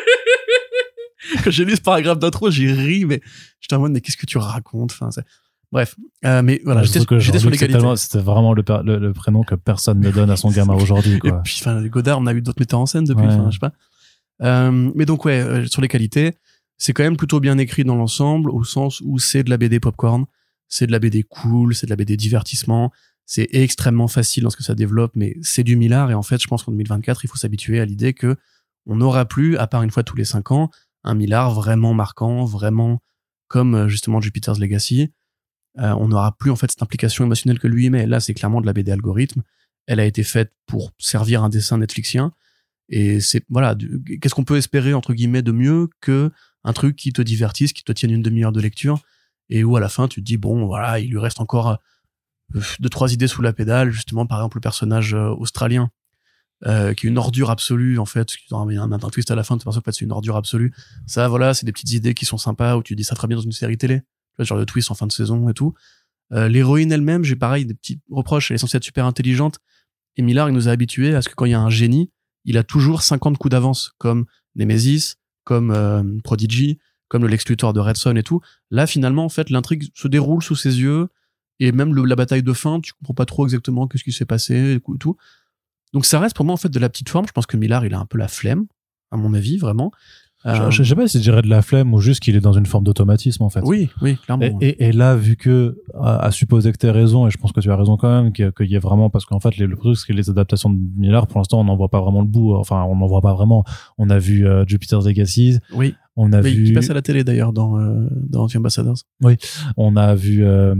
Quand j'ai lu ce paragraphe d'intro, j'ai ri, mais j'étais en mode, mais qu'est-ce que tu racontes? Enfin, c'est... Bref, euh, mais voilà, ouais, j'étais, que j'étais sur les c'était, tellement, c'était vraiment le, le, le prénom que personne ne donne à son gamin aujourd'hui. Quoi. Et puis, enfin, Godard, on a eu d'autres metteurs en scène depuis, enfin, ouais. je sais pas. Euh, mais donc, ouais, euh, sur les qualités, c'est quand même plutôt bien écrit dans l'ensemble, au sens où c'est de la B D popcorn, c'est de la B D cool, c'est de la B D divertissement, c'est extrêmement facile dans ce que ça développe, mais c'est du Millard, et en fait, je pense qu'en deux mille vingt-quatre, il faut s'habituer à l'idée que on n'aura plus, à part une fois tous les cinq ans, un Millard vraiment marquant, vraiment comme, justement, Jupiter's Legacy. Euh, on n'aura plus en fait cette implication émotionnelle que lui met. Là, c'est clairement de la B D algorithme. Elle a été faite pour servir un dessin netflixien. Et c'est voilà, du, qu'est-ce qu'on peut espérer entre guillemets de mieux que un truc qui te divertisse, qui te tienne une demi-heure de lecture, et où à la fin tu te dis bon voilà, il lui reste encore euh, deux trois idées sous la pédale. Justement, par exemple le personnage euh, australien euh, qui est une ordure absolue en fait. Il y a un, un twist à la fin, tu penses que c'est une ordure absolue. Ça voilà, c'est des petites idées qui sont sympas où tu dis ça très bien dans une série télé. Genre le twist en fin de saison et tout. Euh, l'héroïne elle-même, j'ai pareil des petits reproches, elle est censée être super intelligente, et Millard il nous a habitués à ce que quand il y a un génie, il a toujours cinquante coups d'avance, comme Nemesis, comme euh, Prodigy, comme le Lex Luthor de Red Son et tout. Là finalement en fait l'intrigue se déroule sous ses yeux, et même le, la bataille de fin, tu comprends pas trop exactement qu'est-ce qui s'est passé et tout. Donc ça reste pour moi en fait de la petite forme. Je pense que Millard il a un peu la flemme, à mon avis, vraiment. Euh... Je, je sais pas si je dirais de la flemme ou juste qu'il est dans une forme d'automatisme en fait. Oui, oui, clairement. Et, et, et là, vu que, à, à supposer que tu as raison, et je pense que tu as raison quand même, qu'il y, y ait vraiment, parce qu'en fait, les, le truc, c'est que les adaptations de Miller, pour l'instant, on n'en voit pas vraiment le bout. Enfin, on n'en voit pas vraiment. On a vu euh, Jupiter's Legacy. Oui. On a Mais vu. Qui passe à la télé d'ailleurs dans euh, dans The Ambassadors. Oui. On a vu. Euh,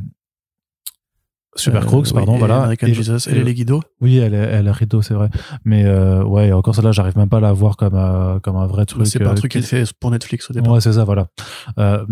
Super Crooks, euh, pardon, oui, voilà. American et, Jesus, elle est les Guido. Oui, elle est, elle est Rideau, c'est vrai. Mais euh, ouais, encore celle-là, j'arrive même pas à la voir comme euh, comme un vrai truc. C'est pas un truc qu'elle fait pour Netflix au départ. Ouais, c'est ça, voilà. Euh,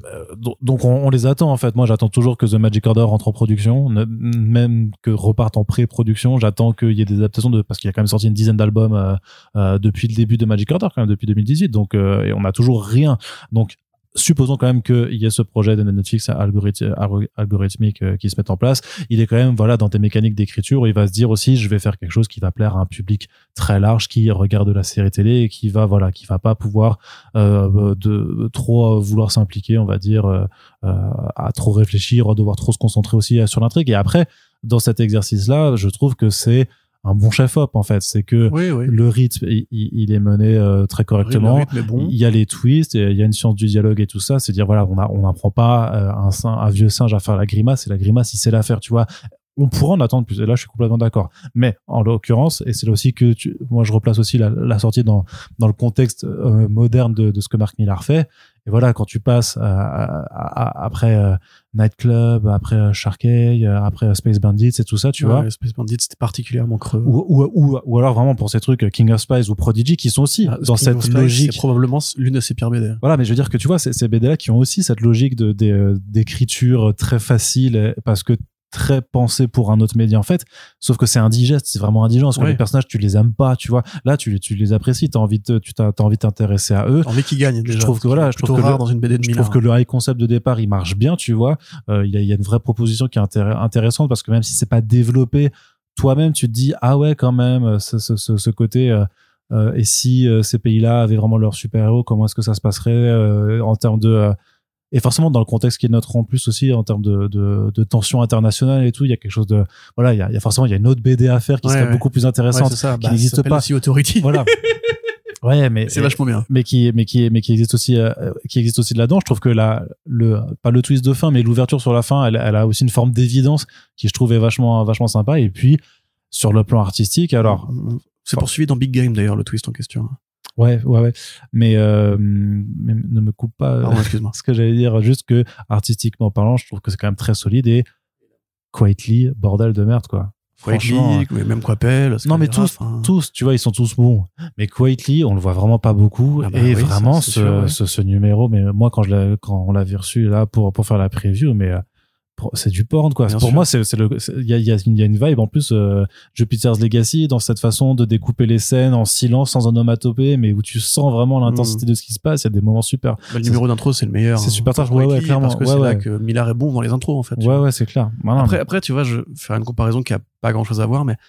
donc on, on les attend en fait. Moi, j'attends toujours que The Magic Order rentre en production, même que reparte en pré-production. J'attends qu'il y ait des adaptations de, parce qu'il y a quand même sorti une dizaine d'albums euh, euh, depuis le début de Magic Order, quand même depuis deux mille dix-huit. Donc euh, et on a toujours rien. Donc supposons quand même qu'il y ait ce projet de Netflix algorith- algorithmique euh, qui se met en place. Il est quand même voilà dans tes mécaniques d'écriture où il va se dire aussi je vais faire quelque chose qui va plaire à un public très large qui regarde la série télé et qui va voilà qui va pas pouvoir euh, de, de trop vouloir s'impliquer on va dire euh, euh, à trop réfléchir, à devoir trop se concentrer aussi sur l'intrigue. Et après dans cet exercice là je trouve que c'est un bon chef-op en fait, c'est que oui, oui. le rythme il, il est mené euh, très correctement. Oui, bon. Il y a les twists, il y a une science du dialogue et tout ça. C'est dire voilà, on a, on n'apprend pas euh, un, un vieux singe à faire la grimace et la grimace il sait la faire, tu vois. On pourrait en attendre plus. Et là, je suis complètement d'accord. Mais en l'occurrence, et c'est là aussi que tu, moi je replace aussi la, la sortie dans dans le contexte euh, moderne de, de ce que Mark Millar fait. Et voilà, quand tu passes euh, à, à, après euh, Nightclub, après euh, Sharkey, euh, après euh, Space Bandits et tout ça, tu ouais, vois. Space Bandits, c'était particulièrement creux. Ou, ou, ou, ou alors vraiment pour ces trucs King of Spies ou Prodigy qui sont aussi ah, dans King cette logique. C'est probablement l'une de ses pires B D. Voilà, mais je veux dire que tu vois, ces, ces B D-là qui ont aussi cette logique de, de, d'écriture très facile parce que très pensé pour un autre média en fait, sauf que c'est indigeste, c'est vraiment indigent parce que ouais. les personnages tu les aimes pas, tu vois. Là tu tu les apprécies, t'as envie de tu t'as, t'as envie de t'intéresser à eux. T'as envie qu'ils gagnent déjà. Je trouve que voilà, je trouve que rare le, dans une B D de je Millar. trouve que le high concept de départ il marche bien, tu vois. Euh, il y a il y a une vraie proposition qui est intér- intéressante parce que même si c'est pas développé, toi-même tu te dis ah ouais quand même ce ce ce, ce côté euh, euh, et si euh, ces pays-là avaient vraiment leurs super-héros, comment est-ce que ça se passerait euh, en termes de euh, et forcément dans le contexte qui est notre en plus aussi en termes de, de, de tension internationale et tout, il y a quelque chose de voilà, il y a, il y a forcément il y a une autre B D à faire qui ouais, serait ouais. beaucoup plus intéressante, ouais, ça. qui bah, n'existe pas. Aussi Authority. Voilà. Ouais, mais c'est vachement bien. Mais qui mais qui mais qui existe aussi euh, qui existe aussi de là-dedans. Je trouve que la le pas le twist de fin, mais l'ouverture sur la fin, elle, elle a aussi une forme d'évidence qui je trouvais vachement vachement sympa. Et puis sur le plan artistique, alors c'est poursuivi dans Big Game d'ailleurs le twist en question. Ouais, ouais, ouais. Mais, euh, mais ne me coupe pas. Pardon, excuse-moi. Ce que j'allais dire, juste que artistiquement parlant, je trouve que c'est quand même très solide et Quietly, bordel de merde, quoi. Quietly, mais même Coppel. Non, mais tous, hein. tous, tu vois, ils sont tous bons. Mais Quietly, on le voit vraiment pas beaucoup. Ah bah et oui, vraiment, ça, ce, sûr, ouais. ce, ce numéro, mais moi, quand je l'ai, quand on l'avait reçu là pour, pour faire la preview, mais, c'est du porn quoi. Bien pour sûr. Moi c'est c'est le il y a il y a il y a une vibe en plus euh, Jupiter's Legacy dans cette façon de découper les scènes en silence sans onomatopée mais où tu sens vraiment l'intensité mmh. de ce qui se passe. Il y a des moments super. Bah, le numéro d'intro c'est le meilleur. C'est hein. super tard. Ouais, ouais, clairement. Parce que ouais, c'est ouais. là que Millar est bon dans les intros en fait. Ouais ouais c'est clair. Voilà, après mais... après tu vois je vais faire une comparaison qui a pas grand chose à voir mais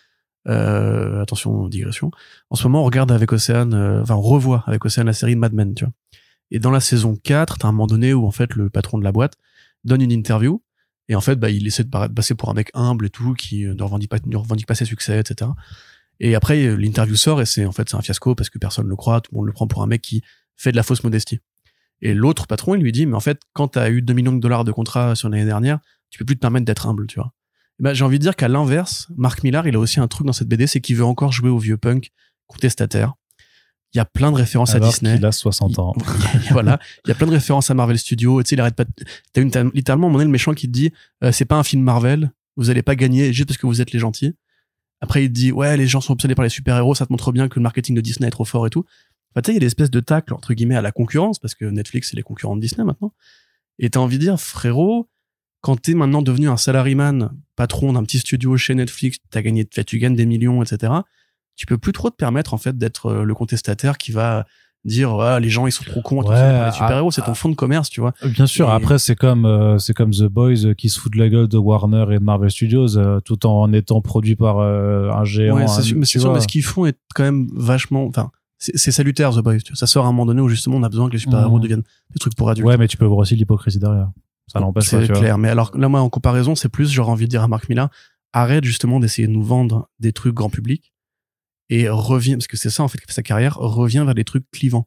euh, attention digression. En ce moment on regarde avec Océane euh, enfin on revoit avec Océane la série Mad Men tu vois. Et dans la saison quatre t'as un moment donné où en fait le patron de la boîte donne une interview. Et en fait, bah, il essaie de paraître, passer pour un mec humble et tout, qui ne revendique pas, ne revendique pas ses succès, et cetera. Et après, l'interview sort et c'est, en fait, c'est un fiasco parce que personne le croit, tout le monde le prend pour un mec qui fait de la fausse modestie. Et l'autre patron, il lui dit, mais en fait, quand t'as eu deux millions de dollars de contrat sur l'année dernière, tu peux plus te permettre d'être humble, tu vois. Et bah, j'ai envie de dire qu'à l'inverse, Mark Millar, il a aussi un truc dans cette B D, c'est qu'il veut encore jouer au vieux punk contestataire. Il y a plein de références Alors à Disney. Il a soixante ans. Il, voilà. Il y a plein de références à Marvel Studios. Tu sais, il arrête pas. De... T'as une, t'as littéralement, à un moment donné, le méchant qui te dit, euh, c'est pas un film Marvel. Vous allez pas gagner juste parce que vous êtes les gentils. Après, il te dit, ouais, les gens sont obsédés par les super-héros. Ça te montre bien que le marketing de Disney est trop fort et tout. Enfin, tu sais, il y a des espèces de tacles, entre guillemets, à la concurrence parce que Netflix, c'est les concurrents de Disney maintenant. Et t'as envie de dire, frérot, quand t'es maintenant devenu un salaryman, patron d'un petit studio chez Netflix, t'as gagné, tu gagnes des millions, et cetera. Tu peux plus trop te permettre, en fait, d'être le contestataire qui va dire ah, les gens ils sont trop cons ouais, les super-héros, ah, c'est ton fond de commerce, tu vois. Bien sûr, et... après c'est comme euh, c'est comme The Boys qui se fout de la gueule de Warner et de Marvel Studios euh, tout en étant produit par euh, un géant. Ouais, c'est un, sûr, mais c'est sûr, mais ce qu'ils font est quand même vachement enfin c'est, c'est salutaire The Boys, tu vois. Ça sort à un moment donné où justement on a besoin que les super-héros mmh. deviennent des trucs pour adultes. Ouais, mais tu peux voir aussi l'hypocrisie derrière. Ça n'empêche pas, tu clair, vois. Mais alors là moi en comparaison, c'est plus j'aurais envie de dire à Mark Millar, arrête justement d'essayer de nous vendre des trucs grand public et reviens parce que c'est ça en fait qui fait sa carrière, reviens vers des trucs clivants.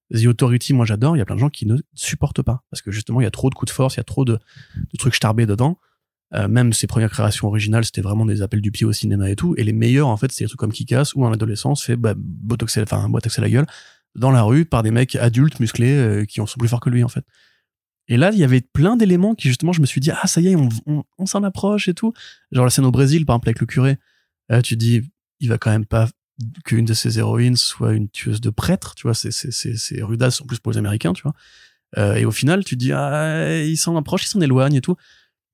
The Authority, moi j'adore, il y a plein de gens qui ne supportent pas parce que justement il y a trop de coups de force, il y a trop de, de trucs starbés dedans. Euh, même ses premières créations originales, c'était vraiment des appels du pied au cinéma et tout. Et les meilleurs, en fait, c'est des trucs comme Kick-Ass où un adolescent se fait bah, botoxer, enfin botoxer la gueule dans la rue par des mecs adultes musclés euh, qui sont plus forts que lui en fait. Et là, il y avait plein d'éléments qui justement, je me suis dit ah ça y est, on, on, on s'en approche et tout. Genre la scène au Brésil, par exemple avec le curé, là tu dis il va quand même pas qu'une de ses héroïnes soit une tueuse de prêtres, tu vois, c'est c'est c'est c'est rudasse en plus pour les Américains, tu vois. Euh, et au final, tu te dis ah il s'en approche, il s'en éloigne et tout.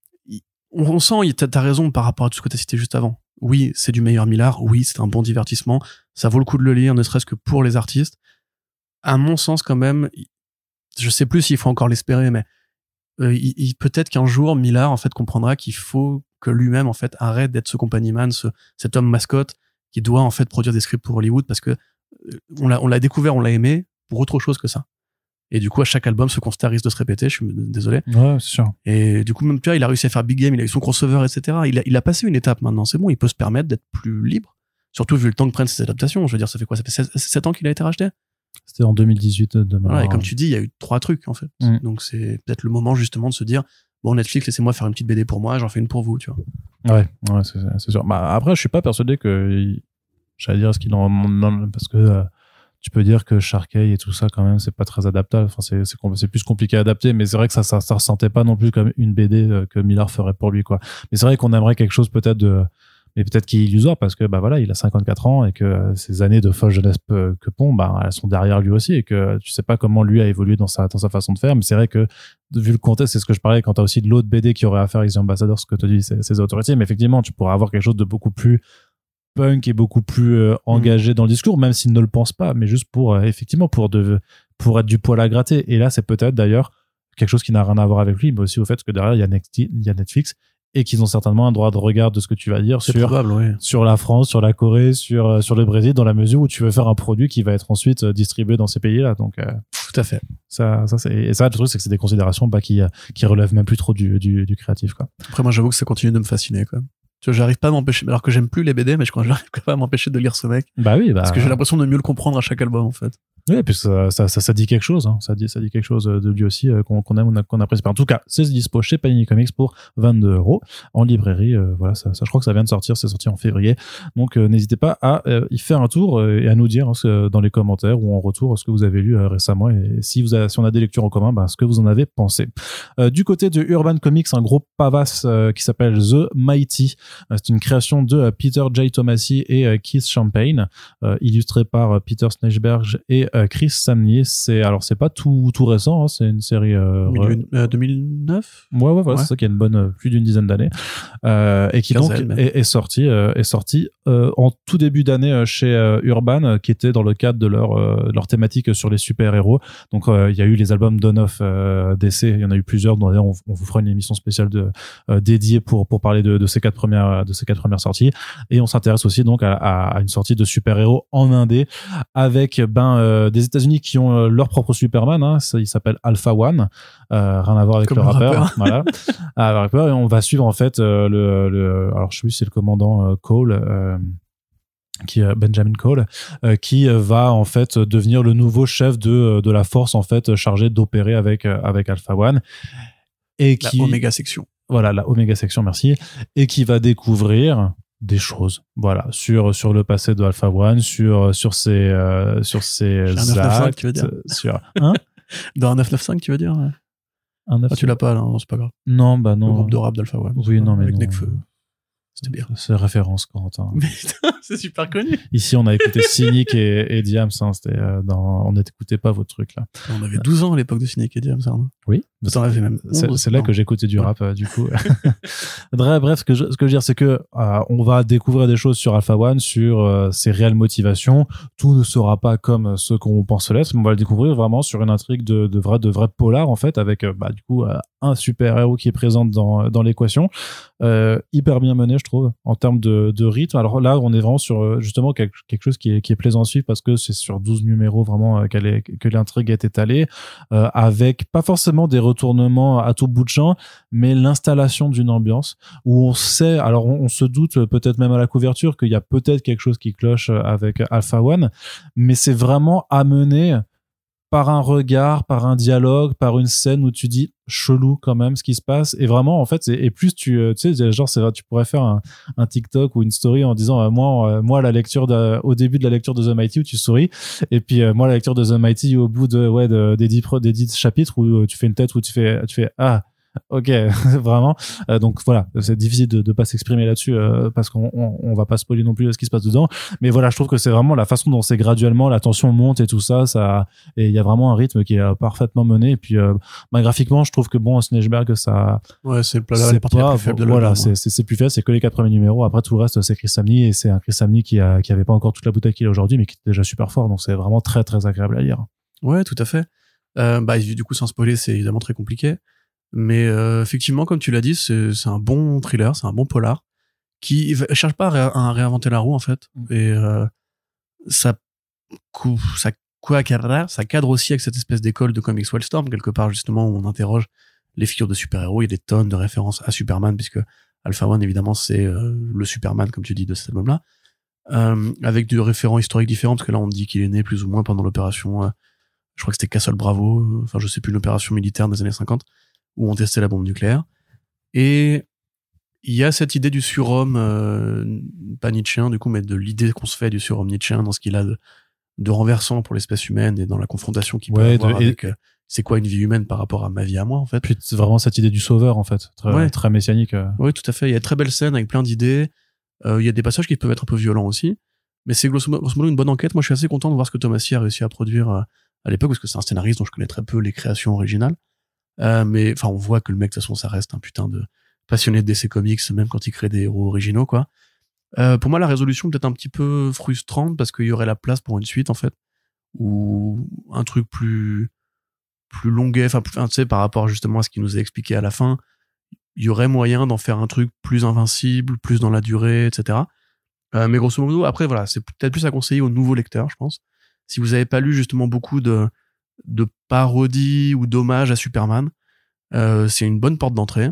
On, on sent, t'as, t'as raison par rapport à tout ce que t'as cité juste avant. Oui, c'est du meilleur Millard. Oui, c'est un bon divertissement. Ça vaut le coup de le lire, ne serait-ce que pour les artistes. À mon sens, quand même, je sais plus s'il faut encore l'espérer, mais euh, il, il, peut-être qu'un jour, Millard en fait comprendra qu'il faut que lui-même en fait arrête d'être ce compagnie man, ce, cet homme mascotte qui doit en fait produire des scripts pour Hollywood parce que euh, on l'a, on l'a découvert, on l'a aimé pour autre chose que ça. Et du coup, à chaque album, ce constat risque de se répéter. Je suis désolé. Ouais, c'est sûr. Et du coup, même tu vois, il a réussi à faire Big Game, il a eu son crossover, et cetera. Il a, il a passé une étape maintenant. C'est bon, il peut se permettre d'être plus libre. Surtout vu le temps que prennent ces adaptations. Je veux dire, ça fait quoi? Ça fait sept ans qu'il a été racheté? C'était en deux mille dix-huit. De voilà, et comme tu dis, il y a eu trois trucs, en fait. Mm. Donc c'est peut-être le moment, justement, de se dire, bon, Netflix, laissez-moi faire une petite B D pour moi, j'en fais une pour vous, tu vois. Ouais, ouais, c'est, c'est sûr. Bah, après, je suis pas persuadé que, j'allais dire ce qu'il en, parce que, euh, tu peux dire que Sharkey et tout ça quand même c'est pas très adaptable, enfin c'est c'est c'est plus compliqué à adapter, mais c'est vrai que ça ça ça ressentait pas non plus comme une B D que Millard ferait pour lui quoi. Mais c'est vrai qu'on aimerait quelque chose peut-être de mais peut-être qui est illusoire parce que bah voilà, il a cinquante-quatre ans et que ces années de folle jeunesse que pond bah elles sont derrière lui aussi et que tu sais pas comment lui a évolué dans sa dans sa façon de faire, mais c'est vrai que vu le contexte, c'est ce que je parlais quand t'as aussi de l'autre B D qui aurait à faire avec The Ambassador, ce que tu dis c'est ces autorités, mais effectivement tu pourrais avoir quelque chose de beaucoup plus punk est beaucoup plus euh, engagé mmh. dans le discours, même s'il ne le pense pas, mais juste pour euh, effectivement pour de pour être du poil à gratter. Et là, c'est peut-être d'ailleurs quelque chose qui n'a rien à voir avec lui, mais aussi au fait que derrière il y a, Nexti, il y a Netflix et qu'ils ont certainement un droit de regard de ce que tu vas dire c'est sur probable, oui. sur la France, sur la Corée, sur euh, sur le Brésil, dans la mesure où tu veux faire un produit qui va être ensuite euh, distribué dans ces pays-là. Donc euh, tout à fait. Ça, ça c'est et ça le truc c'est que c'est des considérations bah, qui qui relèvent même plus trop du du, du créatif quoi. Après moi j'avoue que ça continue de me fasciner quoi. Tu vois, j'arrive pas à m'empêcher, alors que j'aime plus les B D, mais je crois que j'arrive pas à m'empêcher de lire ce mec. Bah oui, bah. Parce que j'ai l'impression de mieux le comprendre à chaque album, en fait. Oui, puis ça, ça, ça, ça dit quelque chose, hein. Ça dit, ça dit quelque chose de lui aussi, euh, qu'on, qu'on aime, qu'on apprécie. En tout cas, c'est dispo chez Panini Comics pour vingt-deux euros en librairie. Euh, voilà, ça, ça, je crois que ça vient de sortir, c'est sorti en février. Donc, euh, n'hésitez pas à euh, y faire un tour euh, et à nous dire hein, dans les commentaires ou en retour ce que vous avez lu euh, récemment et si vous avez, si on a des lectures en commun, bah, ce que vous en avez pensé. Euh, du côté de Urban Comics, un gros pavasse euh, qui s'appelle The Mighty. Euh, c'est une création de euh, Peter J. Tomasi et euh, Keith Champagne, euh, illustré par euh, Peter Snejberg et Euh, Chris Samney. C'est alors c'est pas tout tout récent, hein, c'est une série euh, Milieu, euh, deux mille neuf. Ouais ouais voilà, ouais. C'est ça qui a une bonne euh, plus d'une dizaine d'années euh, et qui donc est, est sorti euh, est sorti euh, en tout début d'année euh, chez euh, Urban, euh, qui était dans le cadre de leur euh, leur thématique sur les super héros. Donc il euh, y a eu les albums Dawn of euh, D C, il y en a eu plusieurs. Donc d'ailleurs on, on vous fera une émission spéciale de euh, dédiée pour pour parler de, de ces quatre premières de ces quatre premières sorties. Et on s'intéresse aussi donc à, à, à une sortie de super héros en indé avec ben euh, des États-Unis qui ont euh, leur propre Superman, hein, ça, il s'appelle Alpha One, euh, rien à voir avec comme le rappeur, rappeur. voilà. Ah, le rappeur, et on va suivre en fait euh, le, le, alors je sais plus si c'est le commandant euh, Cole, euh, qui est Benjamin Cole, euh, qui va en fait devenir le nouveau chef de de la force en fait chargé d'opérer avec avec Alpha One et qui la Omega section. Voilà, la Omega section, merci, et qui va découvrir des choses, voilà, sur sur le passé de Alpha One, sur sur ses euh, sur ses actes, neuf neuf cinq, tu veux dire sur hein dans un neuf neuf cinq, tu veux dire un neuf... ah, tu l'as pas là, non, c'est pas grave. Non, bah non. Le groupe de rap d'Alpha One. Oui, non, mais avec non. Nekfeu. C'était bien. C'est référence, Corentin. Mais c'est super connu. Ici, on a écouté Cynic et, et Diams, hein, c'était euh, dans, on n'écoutait pas votre truc, là. On avait douze ans à l'époque de Cynic et Diams, hein. Oui. T'en avais même. C'est, c'est là que j'écoutais du rap, euh, du coup. bref, bref, ce que je, ce que je veux dire, c'est que, euh, on va découvrir des choses sur Alpha One, sur euh, ses réelles motivations. Tout ne sera pas comme ce qu'on pense l'être, mais on va le découvrir vraiment sur une intrigue de, de vrai, de vrai polar, en fait, avec, euh, bah, du coup, euh, un super héros qui est présent dans, dans l'équation. Euh, hyper bien mené, je trouve, en termes de, de rythme. Alors là, on est vraiment sur, justement, quelque, quelque chose qui est, qui est plaisant à suivre parce que c'est sur douze numéros vraiment euh, qu'elle est, que l'intrigue est étalée, euh, avec pas forcément des retournements à tout bout de champ, mais l'installation d'une ambiance où on sait, alors on, on se doute peut-être même à la couverture qu'il y a peut-être quelque chose qui cloche avec Alpha One, mais c'est vraiment amené par un regard, par un dialogue, par une scène où tu dis chelou quand même ce qui se passe. Et vraiment, en fait, et, et plus tu, tu sais, genre, c'est, tu pourrais faire un, un TikTok ou une story en disant, euh, moi, euh, moi, la lecture de, au début de la lecture de The Mighty où tu souris, et puis euh, moi, la lecture de The Mighty au bout de, ouais, de, des dix, des dix chapitres où euh, tu fais une tête où tu fais, tu fais, ah, ok, vraiment. Euh, donc voilà, c'est difficile de ne pas s'exprimer là-dessus euh, parce qu'on on, on va pas spoiler non plus ce qui se passe dedans. Mais voilà, je trouve que c'est vraiment la façon dont c'est graduellement, la tension monte et tout ça, ça, et il y a vraiment un rythme qui est euh, parfaitement mené. Et puis, euh, bah, graphiquement, je trouve que bon, Snatchberg, ça, ouais, c'est le plat, c'est la partie pas, la plus faible de voilà, l'album, c'est, ouais. c'est, c'est plus faible, c'est que les quatre premiers numéros. Après, tout le reste, c'est Chris Samney et c'est un Chris Samney qui a, qui avait pas encore toute la bouteille qu'il a aujourd'hui, mais qui est déjà super fort. Donc c'est vraiment très, très agréable à lire. Ouais, tout à fait. Euh, bah, du coup, sans spoiler, c'est évidemment très compliqué. Mais euh, effectivement, comme tu l'as dit, c'est, c'est un bon thriller, c'est un bon polar qui ne cherche pas à, ré- à réinventer la roue en fait. Mm. Et euh, ça, cou- ça, quoi, ça cadre aussi avec cette espèce d'école de comics Wildstorm quelque part justement où on interroge les figures de super-héros. Il y a des tonnes de références à Superman puisque Alpha One évidemment c'est euh, le Superman comme tu dis de cet album-là, euh, avec des référents historiques différents parce que là on dit qu'il est né plus ou moins pendant l'opération. Euh, je crois que c'était Castle Bravo, enfin je sais plus, une opération militaire des années cinquante. Où on testait la bombe nucléaire. Et il y a cette idée du surhomme, euh, pas nietzschéen du coup, mais de l'idée qu'on se fait du surhomme nietzschéen dans ce qu'il a de, de renversant pour l'espèce humaine et dans la confrontation qu'il Ouais, peut avoir de, avec euh, c'est quoi une vie humaine par rapport à ma vie à moi en fait. Puis c'est vraiment cette idée du sauveur en fait, très, ouais. très messianique. Euh. Oui, tout à fait. Il y a de très belles scènes avec plein d'idées. Euh, il y a des passages qui peuvent être un peu violents aussi. Mais c'est grosso modo une bonne enquête. Moi, je suis assez content de voir ce que Tomasi a réussi à produire euh, à l'époque parce que c'est un scénariste dont je connais très peu les créations originales. Euh, mais enfin on voit que le mec de toute façon ça reste un putain de passionné de D C Comics même quand il crée des héros originaux quoi. Euh, pour moi la résolution peut-être un petit peu frustrante parce qu'il y aurait la place pour une suite en fait ou un truc plus plus longuet, enfin tu sais par rapport justement à ce qu'il nous a expliqué à la fin, il y aurait moyen d'en faire un truc plus invincible, plus dans la durée, etc. Euh, mais grosso modo après voilà c'est peut-être plus à conseiller aux nouveaux lecteurs je pense. Si vous avez pas lu justement beaucoup de de parodies ou d'hommages à Superman, euh, c'est une bonne porte d'entrée.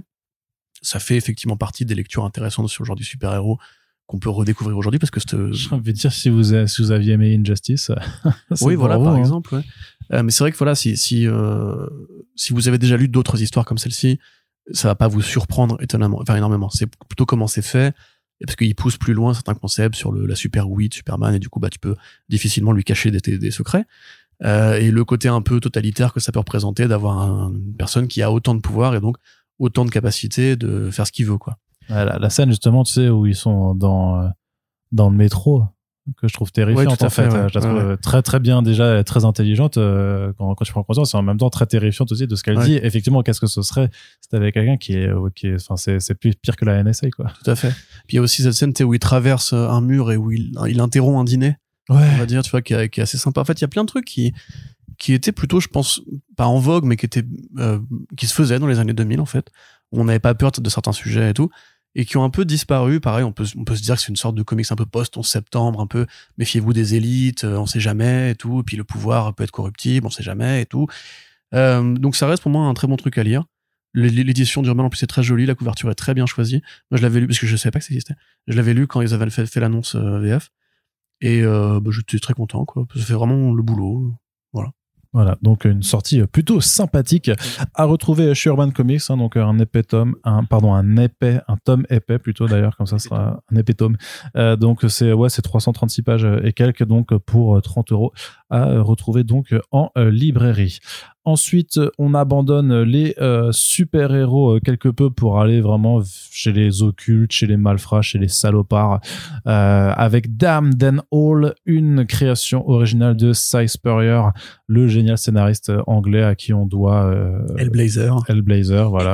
Ça fait effectivement partie des lectures intéressantes sur le genre du super-héros qu'on peut redécouvrir aujourd'hui parce que c'est... J'ai envie de dire si vous, avez, si vous aviez aimé Injustice. Oui, voilà, vous, par hein. exemple. Ouais. Euh, mais c'est vrai que voilà, si si euh, si vous avez déjà lu d'autres histoires comme celle-ci, ça va pas vous surprendre étonnamment, enfin énormément. C'est plutôt comment c'est fait. Et parce qu'il pousse plus loin certains concepts sur le, la super oui de Superman et du coup bah tu peux difficilement lui cacher des, des secrets. Euh, et le côté un peu totalitaire que ça peut représenter d'avoir un, une personne qui a autant de pouvoir et donc autant de capacité de faire ce qu'il veut quoi. Ouais, la, la scène justement tu sais où ils sont dans dans le métro que je trouve terrifiante ouais, en fait, fait ouais. Je la trouve ouais. très très bien déjà, très intelligente euh, quand, quand tu prends conscience et en même temps très terrifiante aussi de ce qu'elle ouais. dit. Effectivement, qu'est-ce que ce serait si t'avais avec quelqu'un qui est qui est enfin c'est c'est plus pire que la N S A quoi. Tout à fait. Puis il y a aussi cette scène où il traverse un mur et où il il interrompt un dîner. Ouais. On va dire, tu vois, qui est, qui est assez sympa. En fait, il y a plein de trucs qui, qui étaient plutôt, je pense, pas en vogue, mais qui étaient, euh, qui se faisaient dans les années deux mille, en fait. Où on n'avait pas peur de certains sujets et tout. Et qui ont un peu disparu. Pareil, on peut, on peut se dire que c'est une sorte de comics un peu post-onze septembre, un peu, méfiez-vous des élites, on sait jamais et tout. Et puis le pouvoir peut être corruptible, on sait jamais et tout. Euh, donc ça reste pour moi un très bon truc à lire. L'édition d'Urban, en plus, est très jolie. La couverture est très bien choisie. Moi, je l'avais lu, parce que je savais pas que ça existait. Je l'avais lu quand ils avaient fait, fait l'annonce euh, V F. Et euh, bah, j'étais très content quoi. Ça fait vraiment le boulot, voilà. Voilà, donc une sortie plutôt sympathique à retrouver chez Urban Comics, hein, donc un épais tome, un pardon, un épais, un tome épais plutôt d'ailleurs, comme ça sera un épais tome. Euh, donc c'est ouais, c'est trois cent trente-six pages et quelques, donc pour trente euros à retrouver donc en euh, librairie. Ensuite, on abandonne les euh, super-héros euh, quelque peu pour aller vraiment chez les occultes, chez les malfrats, chez les salopards, euh, avec Damned and All, une création originale de Cy Spurrier, le génial scénariste anglais à qui on doit euh, Hellblazer. Hellblazer, voilà.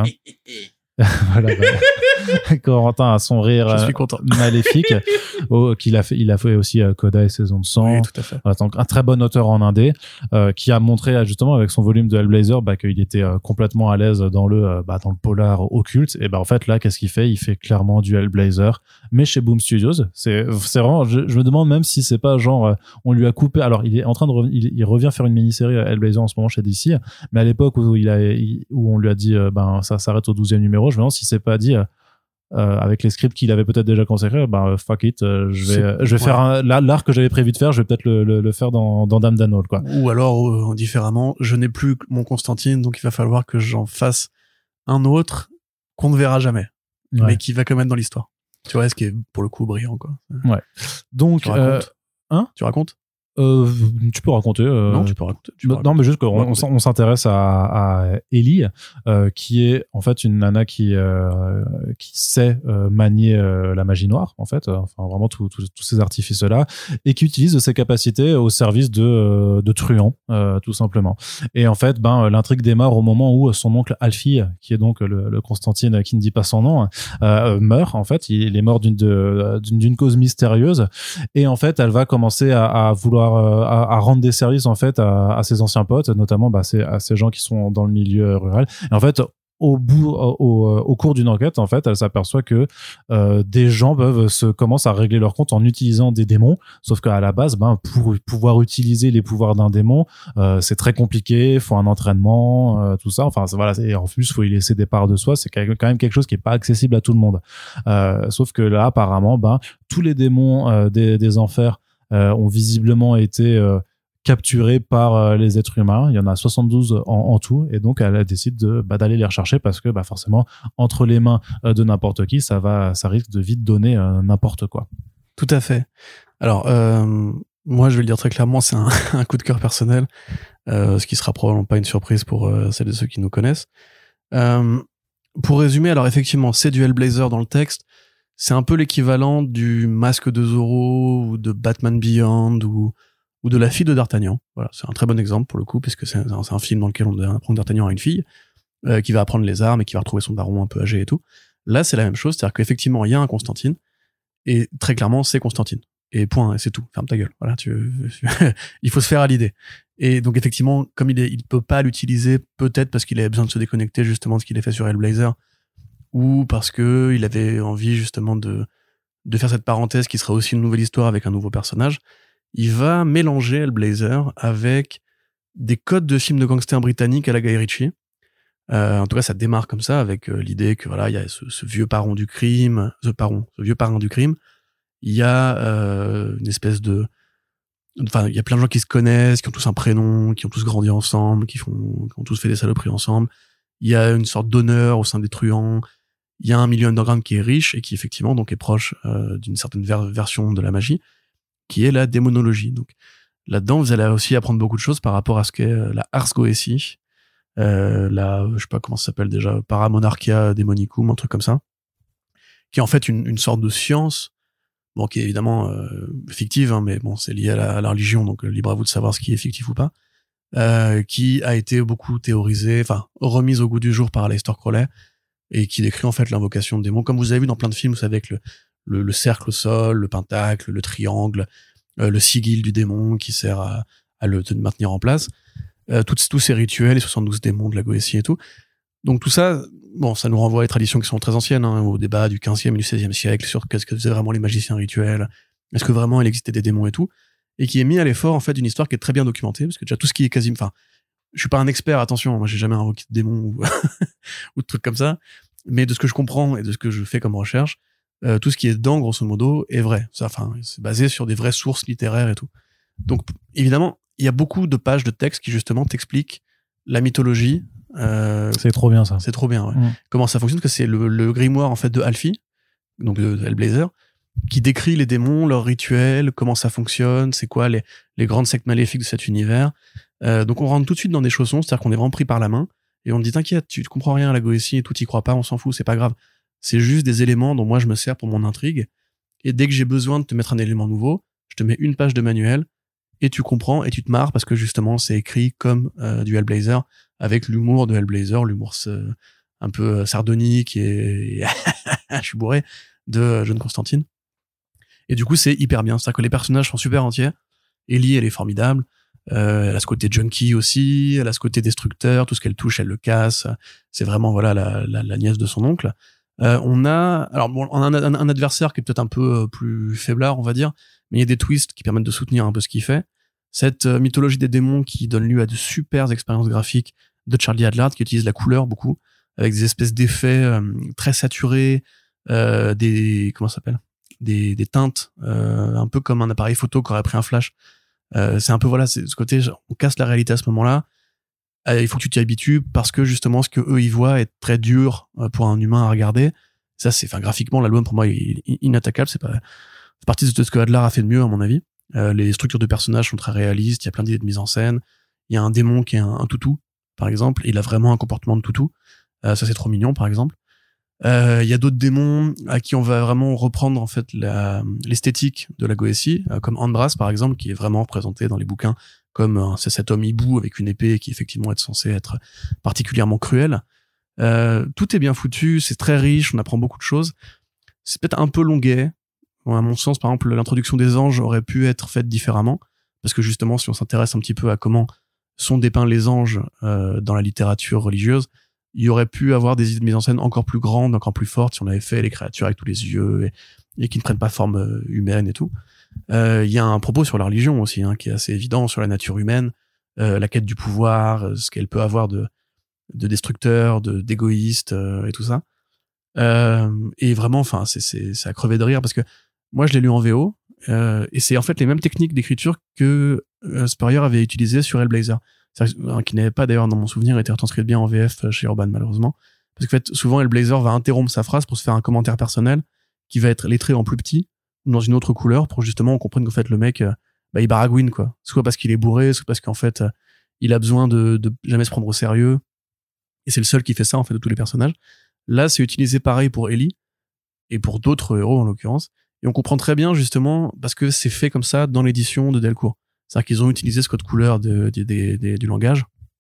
voilà, voilà. Corentin a son rire Je suis content. maléfique. Oh, qu'il a fait, il a fait aussi euh, Coda et Saison de sang. Oui, tout à fait. Voilà, donc un très bon auteur en indé euh, qui a montré justement avec son volume de Hellblazer bah, qu'il était euh, complètement à l'aise dans le euh, bah, dans le polar occulte. Et bah en fait là, qu'est-ce qu'il fait? Il fait clairement du Hellblazer, mais chez Boom Studios. C'est c'est vraiment. Je, je me demande même si c'est pas genre euh, on lui a coupé. Alors il est en train de reven- il, il revient faire une mini-série Hellblazer en ce moment chez D C, mais à l'époque où il a il, où on lui a dit euh, ben ça s'arrête au douzième numéro, je me demande si c'est pas dit. Euh, euh, avec les scripts qu'il avait peut-être déjà consacrés, bah fuck it, euh, je vais, C'est- je vais ouais. faire un, l'art que j'avais prévu de faire, je vais peut-être le, le, le faire dans, dans Dame d'Anole, quoi. Ou alors, euh, différemment, je n'ai plus mon Constantine, donc il va falloir que j'en fasse un autre qu'on ne verra jamais, Ouais. mais qui va quand même être dans l'histoire. Tu vois, ce qui est pour le coup brillant, quoi. Donc, Tu racontes euh, hein Tu racontes euh, tu peux raconter. Euh, Non, tu peux raconter. Tu peux non, mais juste qu'on Ouais, on, s- on s'intéresse à, à Ellie, euh, qui est en fait une nana qui euh, qui sait euh, manier euh, la magie noire, en fait, euh, enfin vraiment tous tous tous ces artifices là, et qui utilise ses capacités au service de euh, de truands, euh, tout simplement. Et en fait, ben l'intrigue démarre au moment où son oncle Alfie, qui est donc le, le Constantine qui ne dit pas son nom, euh, meurt. En fait, il est mort d'une de- d'une d'une cause mystérieuse, et en fait, elle va commencer à, à vouloir à, à rendre des services en fait à, à ses anciens potes, notamment bah, c'est à ces gens qui sont dans le milieu rural. Et en fait, au bout, au, au, au cours d'une enquête, en fait, elle s'aperçoit que euh, des gens peuvent se commencent à régler leur compte en utilisant des démons. Sauf qu'à la base, ben pour pouvoir utiliser les pouvoirs d'un démon, euh, c'est très compliqué. Faut un entraînement, euh, tout ça. Enfin, c'est, voilà. Et en plus, faut y laisser des parts de soi. C'est quand même quelque chose qui est pas accessible à tout le monde. Euh, sauf que là, apparemment, ben tous les démons euh, des, des enfers Euh, ont visiblement été euh, capturés par euh, les êtres humains. Il y en a soixante-douze en, en tout, et donc elle décide de bah, d'aller les rechercher parce que bah, forcément entre les mains euh, de n'importe qui, ça va, ça risque de vite donner euh, n'importe quoi. Tout à fait. Alors, euh, moi, je vais le dire très clairement, c'est un, un coup de cœur personnel, euh, ce qui sera probablement pas une surprise pour euh, celles et ceux qui nous connaissent. Euh, pour résumer, alors effectivement, c'est du Hellblazer dans le texte. C'est un peu l'équivalent du Masque de Zorro ou de Batman Beyond ou, ou de La fille de D'Artagnan. Voilà, c'est un très bon exemple pour le coup, puisque c'est un, c'est un film dans lequel on apprend que D'Artagnan a une fille euh, qui va apprendre les armes et qui va retrouver son daron un peu âgé et tout. Là, c'est la même chose, c'est-à-dire qu'effectivement, il y a un Constantine, et très clairement, c'est Constantine. Et point, et c'est tout. Ferme ta gueule. Voilà, tu, il faut se faire à l'idée. Et donc, effectivement, comme il est, il peut pas l'utiliser, peut-être parce qu'il avait besoin de se déconnecter justement de ce qu'il a fait sur Hellblazer, ou parce que il avait envie justement de, de faire cette parenthèse qui sera aussi une nouvelle histoire avec un nouveau personnage. Il va mélanger Hellblazer avec des codes de films de gangsters britanniques à la Guy Ritchie. Euh, en tout cas, ça démarre comme ça, avec euh, l'idée que voilà, il y a ce, ce vieux parent du crime, ce parent, ce vieux parrain du crime. Il y a euh, une espèce de, enfin, il y a plein de gens qui se connaissent, qui ont tous un prénom, qui ont tous grandi ensemble, qui font, qui ont tous fait des saloperies ensemble. Il y a une sorte d'honneur au sein des truands. Il y a un milieu underground qui est riche et qui effectivement donc est proche euh, d'une certaine ver- version de la magie, qui est la démonologie. Donc là-dedans, vous allez aussi apprendre beaucoup de choses par rapport à ce qu'est euh, la Ars Goetia, euh, la, je sais pas comment ça s'appelle déjà, Paramonarchia Demonicum, un truc comme ça, qui est en fait une, une sorte de science, bon, qui est évidemment euh, fictive, hein, mais bon, c'est lié à la, à la religion, donc euh, libre à vous de savoir ce qui est fictif ou pas, euh, qui a été beaucoup théorisée, enfin remise au goût du jour par Aleister Crowley, et qui décrit en fait l'invocation de démons, comme vous avez vu dans plein de films, vous savez, avec le, le, le cercle au sol, le pentacle, le triangle, euh, le sigil du démon qui sert à, à le maintenir en place, euh, tous, tous ces rituels, les soixante-douze démons de la Goétie et tout. Donc tout ça, bon, ça nous renvoie à des traditions qui sont très anciennes, hein, au débat du quinzième et du seizième siècle sur qu'est-ce que faisaient vraiment les magiciens rituels, est-ce que vraiment il existait des démons et tout, et qui est mis à l'effort en fait d'une histoire qui est très bien documentée, parce que déjà tout ce qui est quasi, enfin, je suis pas un expert, attention, moi j'ai jamais invoqué de démons ou, ou de trucs comme ça, mais de ce que je comprends et de ce que je fais comme recherche, euh, tout ce qui est dedans, grosso modo, est vrai. Ça, enfin, c'est basé sur des vraies sources littéraires et tout. Donc, évidemment, il y a beaucoup de pages de texte qui justement t'expliquent la mythologie. Euh, C'est trop bien ça. c'est trop bien. Ouais. Mm. Comment ça fonctionne, que c'est le, le grimoire en fait de Alfie, donc de Hellblazer, qui décrit les démons, leurs rituels, comment ça fonctionne, c'est quoi les, les grandes sectes maléfiques de cet univers. Euh, donc on rentre tout de suite dans des chaussons, c'est-à-dire qu'on est vraiment pris par la main, et on te dit t'inquiète, tu comprends rien à la Goétie et tout, t'y crois pas, on s'en fout, c'est pas grave. C'est juste des éléments dont moi je me sers pour mon intrigue, et dès que j'ai besoin de te mettre un élément nouveau, je te mets une page de manuel, et tu comprends, et tu te marres, parce que justement c'est écrit comme euh, du Hellblazer, avec l'humour de Hellblazer, l'humour euh, un peu sardonique, et, et je suis bourré, de euh, John Constantine. Et du coup c'est hyper bien, c'est-à-dire que les personnages sont super entiers, Ellie elle est formidable, Euh, elle a ce côté junkie aussi, elle a ce côté destructeur, tout ce qu'elle touche, elle le casse. C'est vraiment voilà la, la, la nièce de son oncle. Euh, on a alors bon, on a un, un, un adversaire qui est peut-être un peu plus faiblard, on va dire, mais il y a des twists qui permettent de soutenir un peu ce qu'il fait. Cette euh, mythologie des démons qui donne lieu à de super expériences graphiques de Charlie Adlard, qui utilise la couleur beaucoup, avec des espèces d'effets euh, très saturés, euh, des comment ça s'appelle des des teintes euh, un peu comme un appareil photo qui aurait pris un flash. Euh, c'est un peu voilà, c'est ce côté on casse la réalité à ce moment-là. Euh, il faut que tu t'y habitues parce que justement ce que eux ils voient est très dur pour un humain à regarder. Ça c'est enfin graphiquement l'album pour moi il est inattaquable, c'est pas c'est partie de ce que Adler a fait de mieux à mon avis. Euh, les structures de personnages sont très réalistes, il y a plein d'idées de mise en scène. Il y a un démon qui est un, un toutou par exemple, et il a vraiment un comportement de toutou. Euh, ça c'est trop mignon par exemple. Euh, il y a d'autres démons à qui on va vraiment reprendre en fait la, l'esthétique de la Goétie, euh, comme Andras par exemple, qui est vraiment représenté dans les bouquins comme euh, c'est cet homme hibou avec une épée qui effectivement est censé être particulièrement cruel. Euh, tout est bien foutu, c'est très riche, on apprend beaucoup de choses. C'est peut-être un peu longuet. Bon, à mon sens, par exemple, l'introduction des anges aurait pu être faite différemment, parce que justement, si on s'intéresse un petit peu à comment sont dépeints les anges euh, dans la littérature religieuse, il y aurait pu avoir des idées de mise en scène encore plus grandes, encore plus fortes, si on avait fait les créatures avec tous les yeux et, et qui ne prennent pas forme humaine et tout. Euh, il y a un propos sur la religion aussi, hein, qui est assez évident, sur la nature humaine, euh, la quête du pouvoir, ce qu'elle peut avoir de, de destructeur, de d'égoïste euh, et tout ça. Euh, et vraiment, enfin, c'est c'est c'est à crever de rire parce que moi je l'ai lu en V O euh, et c'est en fait les mêmes techniques d'écriture que euh, Spurrier avait utilisées sur Hellblazer. Qui n'avait pas d'ailleurs dans mon souvenir été retranscrit bien en V F chez Urban malheureusement, parce que en fait souvent Hellblazer va interrompre sa phrase pour se faire un commentaire personnel qui va être lettré en plus petit ou dans une autre couleur pour justement on comprenne qu'en fait le mec bah il baragouine quoi, soit parce qu'il est bourré, soit parce qu'en fait il a besoin de, de jamais se prendre au sérieux et c'est le seul qui fait ça en fait de tous les personnages. Là c'est utilisé pareil pour Ellie et pour d'autres héros en l'occurrence et on comprend très bien justement parce que c'est fait comme ça dans l'édition de Delcourt. C'est-à-dire qu'ils ont utilisé ce code couleur de, de, de, de, du langage.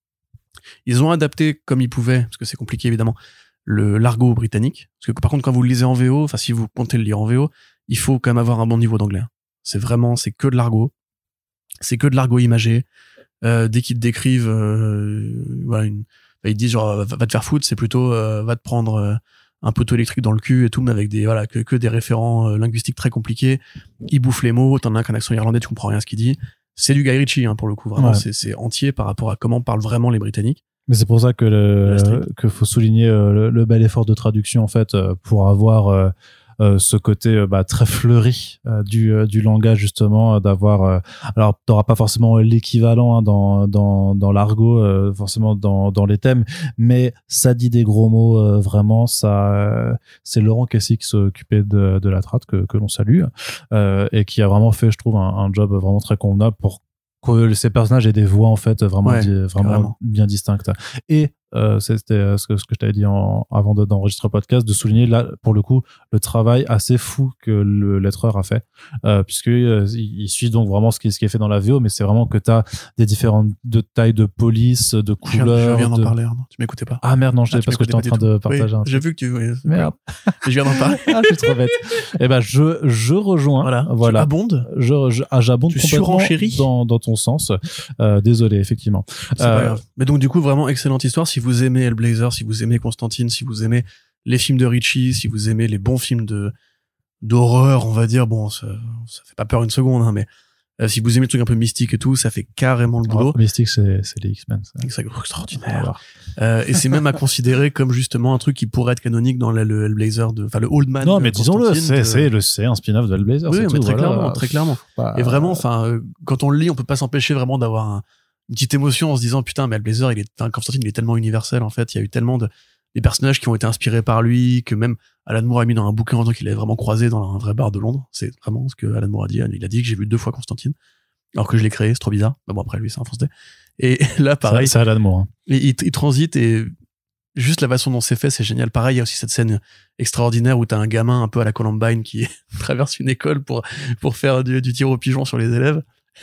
Ils ont adapté comme ils pouvaient, parce que c'est compliqué évidemment, le l'argot britannique. Parce que par contre, quand vous le lisez en V O, enfin si vous comptez le lire en V O, il faut quand même avoir un bon niveau d'anglais. C'est vraiment, c'est que de l'argot. C'est que de l'argot imagé. Euh, dès qu'ils te décrivent, euh, voilà, une, bah, ils te disent genre va, va te faire foutre, c'est plutôt euh, va te prendre euh, un poteau électrique dans le cul et tout, mais avec des voilà que, que des référents euh, linguistiques très compliqués. Ils bouffent les mots. T'en as un qu'un accent irlandais, tu comprends rien à ce qu'il dit. C'est du Guy Ritchie hein, pour le coup vraiment ouais. c'est c'est entier par rapport à comment parlent vraiment les Britanniques. Mais c'est pour ça que le que faut souligner euh, le, le bel effort de traduction en fait euh, pour avoir euh, euh, ce côté euh, bah, très fleuri euh, du euh, du langage justement euh, d'avoir euh, alors t'auras pas forcément l'équivalent hein, dans dans dans l'argot euh, forcément dans dans les thèmes, mais ça dit des gros mots euh, vraiment ça euh, c'est Laurent Cassy qui s'occupait de de la trad que que l'on salue euh, et qui a vraiment fait je trouve un, un job vraiment très convenable pour que ces personnages aient des voix en fait vraiment ouais, di- vraiment carrément. bien distinctes. Et euh, c'était ce que, ce que je t'avais dit en, avant de, d'enregistrer le podcast, de souligner là pour le coup le travail assez fou que le lettreur a fait, euh, puisque euh, il, il suit donc vraiment ce qui, ce qui est fait dans la V O, mais c'est vraiment que t'as des différentes de tailles de police, de couleurs. Je viens d'en de... parler, Arnaud. Tu m'écoutais pas. Ah merde, non, je ah, parce que j'étais en train de partager oui, un truc. J'ai vu que tu. Oui, merde. Je viens d'en parler. Ah, je suis trop bête. Eh ben, je, je rejoins. Voilà. voilà. Tu abondes. Je, je, ah, j'abonde tu complètement surenchéris dans, dans ton sens. Euh, désolé, effectivement. C'est euh, pas grave. Mais donc, du coup, vraiment excellente histoire. Si vous aimez Hellblazer, si vous aimez Constantine, si vous aimez les films de Ritchie, si vous aimez les bons films de, d'horreur, on va dire, bon, ça, ça fait pas peur une seconde, hein, mais euh, si vous aimez le truc un peu mystique et tout, ça fait carrément le boulot. Oh, mystique, c'est, c'est les X-Men. Ça. C'est extraordinaire. Euh, et c'est même à considérer comme justement un truc qui pourrait être canonique dans le, le Hellblazer de, enfin le Old Man. Non, mais disons-le, c'est, de... c'est le, c'est un spin-off de Hellblazer. Oui, c'est mais tout, très voilà. clairement, très clairement. Bah, et vraiment, enfin, euh, quand on le lit, on peut pas s'empêcher vraiment d'avoir un, une petite émotion en se disant putain, mais Hellblazer, il est, enfin, Constantine, il est tellement universel en fait. Il y a eu tellement de des personnages qui ont été inspirés par lui que même Alan Moore a mis dans un bouquin en tant qu'il avait vraiment croisé dans un vrai bar de Londres. C'est vraiment ce que Alan Moore a dit. Il a dit que j'ai vu deux fois Constantine. Alors que je l'ai créé, c'est trop bizarre. Mais bon, après, lui, c'est un français. Et là, pareil. C'est Alan Moore. Hein. Il, il, il transite et juste la façon dont c'est fait, c'est génial. Pareil, il y a aussi cette scène extraordinaire où t'as un gamin un peu à la Columbine qui traverse une école pour, pour faire du, du tir au pigeon sur les élèves.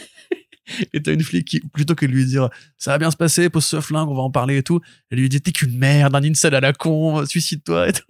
Et t'as une flic qui, plutôt que de lui dire ça va bien se passer, pose ce flingue, on va en parler et tout, elle lui dit t'es qu'une merde, un incel à la con, suicide-toi et tout.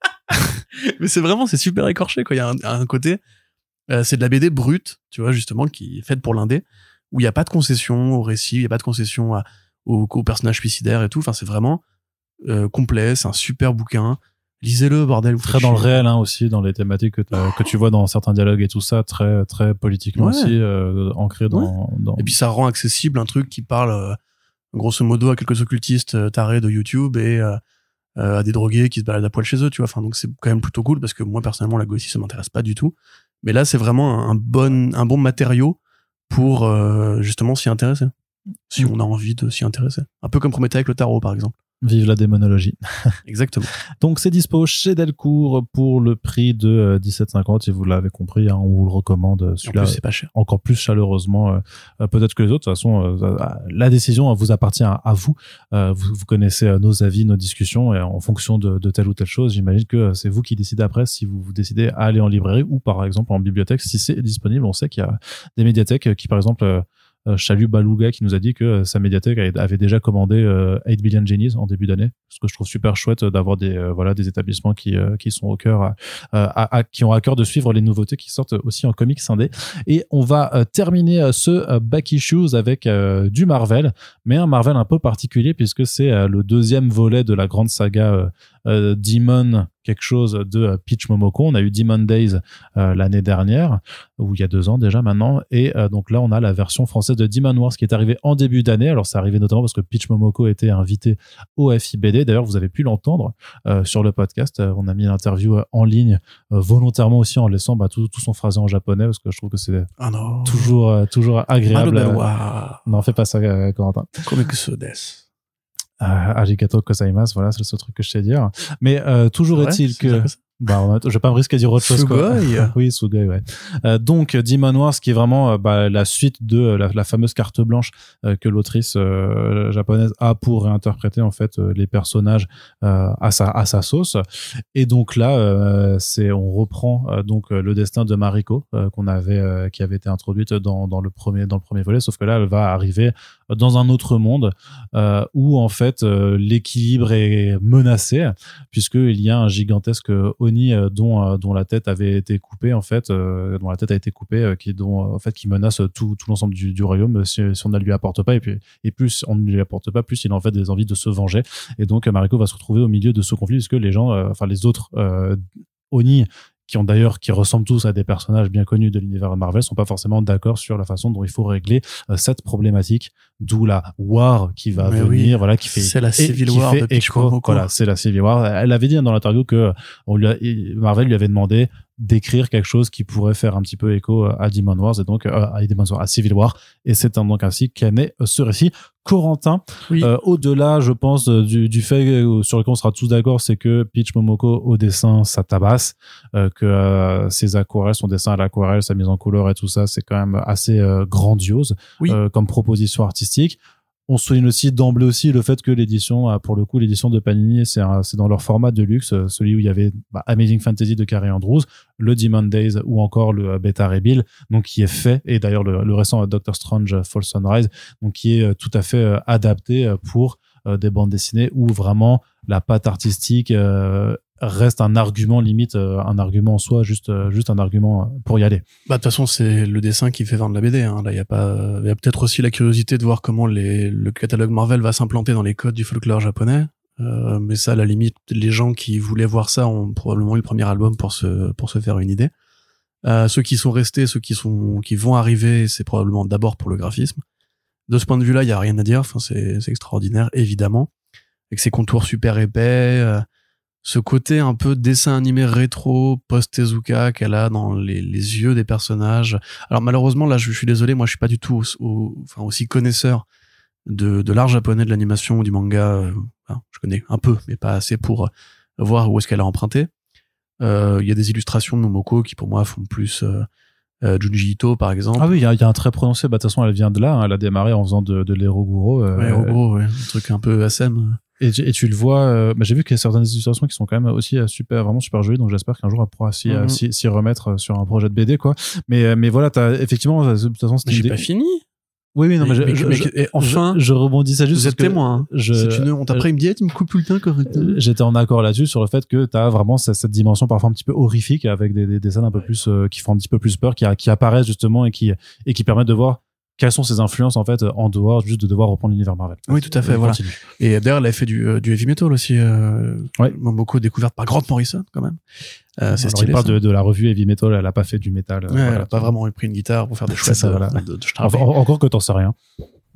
Mais c'est vraiment, c'est super écorché, quoi. Il y a un, un côté, euh, c'est de la B D brute, tu vois, justement, qui est faite pour l'indé, où il n'y a pas de concession au récit, il n'y a pas de concession à, au, au personnage suicidaire et tout. Enfin, c'est vraiment euh, complet, c'est un super bouquin. Lisez-le, bordel. Très dans le réel, hein, aussi, dans les thématiques que, que tu vois dans certains dialogues et tout ça, très, très politiquement ouais. aussi, euh, ancré dans, ouais. dans. Et puis ça rend accessible un truc qui parle, euh, grosso modo, à quelques occultistes euh, tarés de YouTube et, euh, euh, à des drogués qui se baladent à poil chez eux, tu vois. Enfin, donc c'est quand même plutôt cool parce que moi personnellement la Gothie ça m'intéresse pas du tout. Mais là c'est vraiment un bon un bon matériau pour euh, justement s'y intéresser. Si on a envie de s'y intéresser. Un peu comme Prométhée avec le tarot par exemple. Vive la démonologie. Exactement. Donc c'est dispo chez Delcourt pour le prix de dix-sept cinquante, si vous l'avez compris, hein, on vous le recommande. Celui-là, en plus, c'est pas cher. Encore plus chaleureusement, euh, peut-être que les autres. De toute façon, euh, la décision vous appartient à, à vous. Euh, vous. Vous connaissez nos avis, nos discussions, et en fonction de, de telle ou telle chose, j'imagine que c'est vous qui décidez après si vous, vous décidez à aller en librairie ou par exemple en bibliothèque si c'est disponible. On sait qu'il y a des médiathèques qui, par exemple, euh, Euh, Chalut Balouga qui nous a dit que euh, sa médiathèque avait déjà commandé euh, eight billion Genies en début d'année, ce que je trouve super chouette d'avoir des euh, voilà des établissements qui euh, qui sont au cœur à, à, à, qui ont à cœur de suivre les nouveautés qui sortent aussi en comics indé. Et on va euh, terminer euh, ce euh, back issues avec euh, du Marvel, mais un Marvel un peu particulier puisque c'est euh, le deuxième volet de la grande saga euh, euh, Demon quelque chose de euh, Peach Momoko. On a eu Demon Days euh, l'année dernière, ou il y a deux ans déjà maintenant, et euh, donc là on a la version française de Demon Wars qui est arrivée en début d'année. Alors c'est arrivé notamment parce que Peach Momoko était invité au F I B D. D'ailleurs vous avez pu l'entendre euh, sur le podcast. Euh, on a mis l'interview euh, en ligne euh, volontairement aussi en laissant bah, tout, tout son phrasé en japonais parce que je trouve que c'est ah non. toujours euh, toujours agréable. Euh... Non, fais pas ça, euh, Corentin. Comics desu. Euh, arigato gozaimasu, voilà, c'est le seul truc que je sais dire. Mais euh, toujours ouais, est-il que... Ça. Bah, je vais pas me risquer à dire autre chose. Sugoi. Quoi. Oui, Sugoi, ouais. Euh, donc, Demon Wars, qui est vraiment euh, bah, la suite de euh, la, la fameuse carte blanche euh, que l'autrice euh, japonaise a pour réinterpréter en fait euh, les personnages euh, à sa à sa sauce. Et donc là, euh, c'est on reprend euh, donc euh, le destin de Mariko euh, qu'on avait euh, qui avait été introduite dans dans le premier dans le premier volet, sauf que là, elle va arriver dans un autre monde euh, où en fait euh, l'équilibre est menacé puisqu'il y a un gigantesque Oni euh, dont euh, dont la tête avait été coupée en fait euh, dont la tête a été coupée euh, qui dont en fait qui menace tout tout l'ensemble du, du royaume si, si on ne lui apporte pas et puis et plus on ne lui apporte pas plus il a en fait des envies de se venger et donc Mariko va se retrouver au milieu de ce conflit puisque les gens euh, enfin les autres euh, Oni qui ont d'ailleurs qui ressemblent tous à des personnages bien connus de l'univers Marvel sont pas forcément d'accord sur la façon dont il faut régler euh, cette problématique, d'où la war qui va Mais venir oui, voilà qui fait c'est la Civil qui War fait de Peach écho, Momoko. voilà c'est la Civil War. Elle avait dit dans l'interview que on lui a, Marvel lui avait demandé d'écrire quelque chose qui pourrait faire un petit peu écho à Demon Wars et donc euh, à Demon Wars, à Civil War, et c'est donc ainsi qu'est né ce récit. Corentin, oui. euh, au-delà, je pense, du, du fait sur lequel on sera tous d'accord, c'est que Peach Momoko au dessin, ça tabasse, euh, que euh, ses aquarelles, son dessin à l'aquarelle, sa mise en couleur et tout ça, c'est quand même assez euh, grandiose oui. euh, comme proposition artistique. On souligne aussi d'emblée aussi le fait que l'édition, pour le coup, l'édition de Panini, c'est, un, c'est dans leur format de luxe, celui où il y avait bah, Amazing Fantasy de Carey Andrews, le Demon Days ou encore le Beta Rebuild, donc qui est fait, et d'ailleurs le, le récent Doctor Strange Fall Sunrise, donc qui est tout à fait adapté pour des bandes dessinées où vraiment la patte artistique euh, reste un argument limite euh, un argument en soi juste euh, juste un argument pour y aller. Bah de toute façon c'est le dessin qui fait vendre la B D hein. Là il y a pas il y a peut-être aussi la curiosité de voir comment les le catalogue Marvel va s'implanter dans les codes du folklore japonais euh, mais ça à la limite les gens qui voulaient voir ça ont probablement eu le premier album pour se pour se faire une idée. Euh, ceux qui sont restés, ceux qui sont qui vont arriver, c'est probablement d'abord pour le graphisme. De ce point de vue-là, il y a rien à dire, enfin c'est c'est extraordinaire évidemment avec ses contours super épais. Euh, ce côté un peu dessin animé rétro post-Tezuka qu'elle a dans les, les yeux des personnages. Alors malheureusement là je, je suis désolé, moi je suis pas du tout au, au, enfin, aussi connaisseur de, de l'art japonais de l'animation ou du manga. Euh, enfin, je connais un peu mais pas assez pour voir où est-ce qu'elle a emprunté. Il euh, y a des illustrations de Momoko qui pour moi font plus euh, euh, Junji Ito par exemple. Ah oui, il y, y a un trait prononcé, bah de toute façon elle vient de là, hein. Elle a démarré en faisant de, de l'Eroguro. Euh, ouais, Eroguro, ouais, un truc un peu S M. Et, et tu le vois, euh, bah j'ai vu qu'il y a certaines illustrations qui sont quand même aussi super, vraiment super jolies, donc j'espère qu'un jour elle pourra s'y, mm-hmm. s'y, s'y remettre sur un projet de B D, quoi. Mais, mais voilà, t'as effectivement, de toute façon, c'était. Mais j'ai pas fini. Oui, oui, non, mais, mais, je, mais, je, mais enfin, je, je rebondissais juste. Vous êtes témoin. Hein. Je, c'est une honte. Après, il me dit, tu me coupes tout le temps, correctement. J'étais en accord là-dessus sur le fait que t'as vraiment cette, cette dimension parfois un petit peu horrifique avec des, des, des scènes un peu plus, euh, qui font un petit peu plus peur, qui, qui apparaissent justement et qui, et qui permettent de voir quelles sont ses influences en fait en dehors juste de devoir reprendre l'univers Marvel. Oui, tout à fait, voilà. Continue. Et d'ailleurs, elle a fait du, euh, du heavy metal aussi. Euh, ouais. Momoko découverte par Grant Morrison quand même. Euh, c'est Alors, stylé. Il parle de, de la revue heavy metal, elle a pas fait du métal. Ouais, voilà. Elle a pas vraiment pris une guitare pour faire des chouettes. Ça, voilà. de, de, de en, encore que t'en sais rien.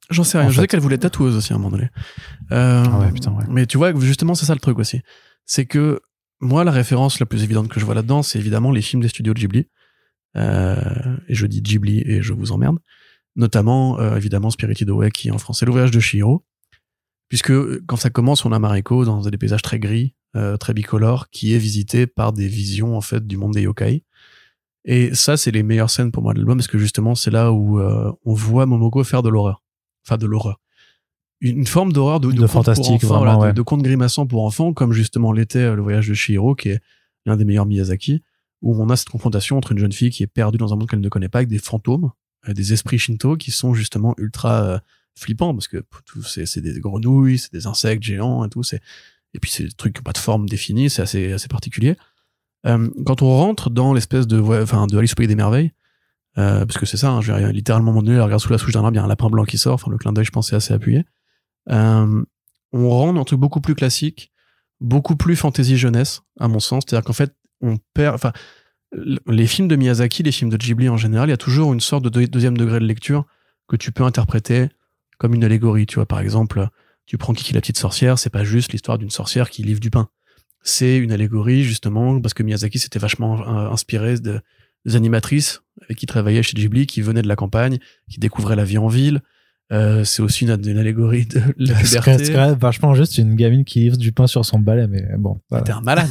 J'en sais rien. En Je fait. sais qu'elle voulait être tatoueuse aussi à un moment donné. Euh, Ah ouais, putain, ouais. Mais tu vois, justement, c'est ça le truc aussi. C'est que moi, la référence la plus évidente que je vois là-dedans, c'est évidemment les films des studios Ghibli. Euh, et je dis Ghibli et je vous emmerde. Notamment, euh, évidemment, Spirited Away, qui est en français Le Voyage de Chihiro. Puisque quand ça commence, on a Mariko dans des paysages très gris, euh, très bicolores, qui est visité par des visions en fait du monde des yokai. Et ça, c'est les meilleures scènes pour moi de l'album, parce que justement, c'est là où euh, on voit Momoko faire de l'horreur. Enfin, de l'horreur. Une forme d'horreur de, de, De conte fantastique, pour enfants, vraiment, voilà, ouais. de, de conte grimaçant pour enfants, comme justement l'était euh, Le Voyage de Chihiro, qui est l'un des meilleurs Miyazaki, où on a cette confrontation entre une jeune fille qui est perdue dans un monde qu'elle ne connaît pas, avec des fantômes, euh, des esprits shinto, qui sont justement ultra euh, flippants, parce que tout, c'est, c'est des grenouilles, c'est des insectes géants et tout, c'est... et puis c'est des trucs qui n'ont pas de forme définie, c'est assez, assez particulier. Euh, quand on rentre dans l'espèce de, ouais, enfin, de Alice au Pays des Merveilles, euh, parce que c'est ça, hein, je vais littéralement mon nez, regarde sous la souche d'un arbre, il y a un lapin blanc qui sort, enfin, le clin d'œil, je pense, est assez appuyé. Euh, on rentre dans un truc beaucoup plus classique, beaucoup plus fantasy jeunesse, à mon sens. C'est-à-dire qu'en fait, on perd, enfin, les films de Miyazaki, les films de Ghibli en général, il y a toujours une sorte de deux- deuxième degré de lecture que tu peux interpréter comme une allégorie. Tu vois, par exemple, tu prends Kiki la petite sorcière, c'est pas juste l'histoire d'une sorcière qui livre du pain. C'est une allégorie, justement, parce que Miyazaki s'était vachement euh, inspiré de, des animatrices avec qui travaillaient chez Ghibli, qui venaient de la campagne, qui découvraient la vie en ville. Euh, c'est aussi une, une allégorie de la C'est puberté. c'est quand même vachement juste une gamine qui livre du pain sur son balai, mais bon. Voilà. T'es un malade.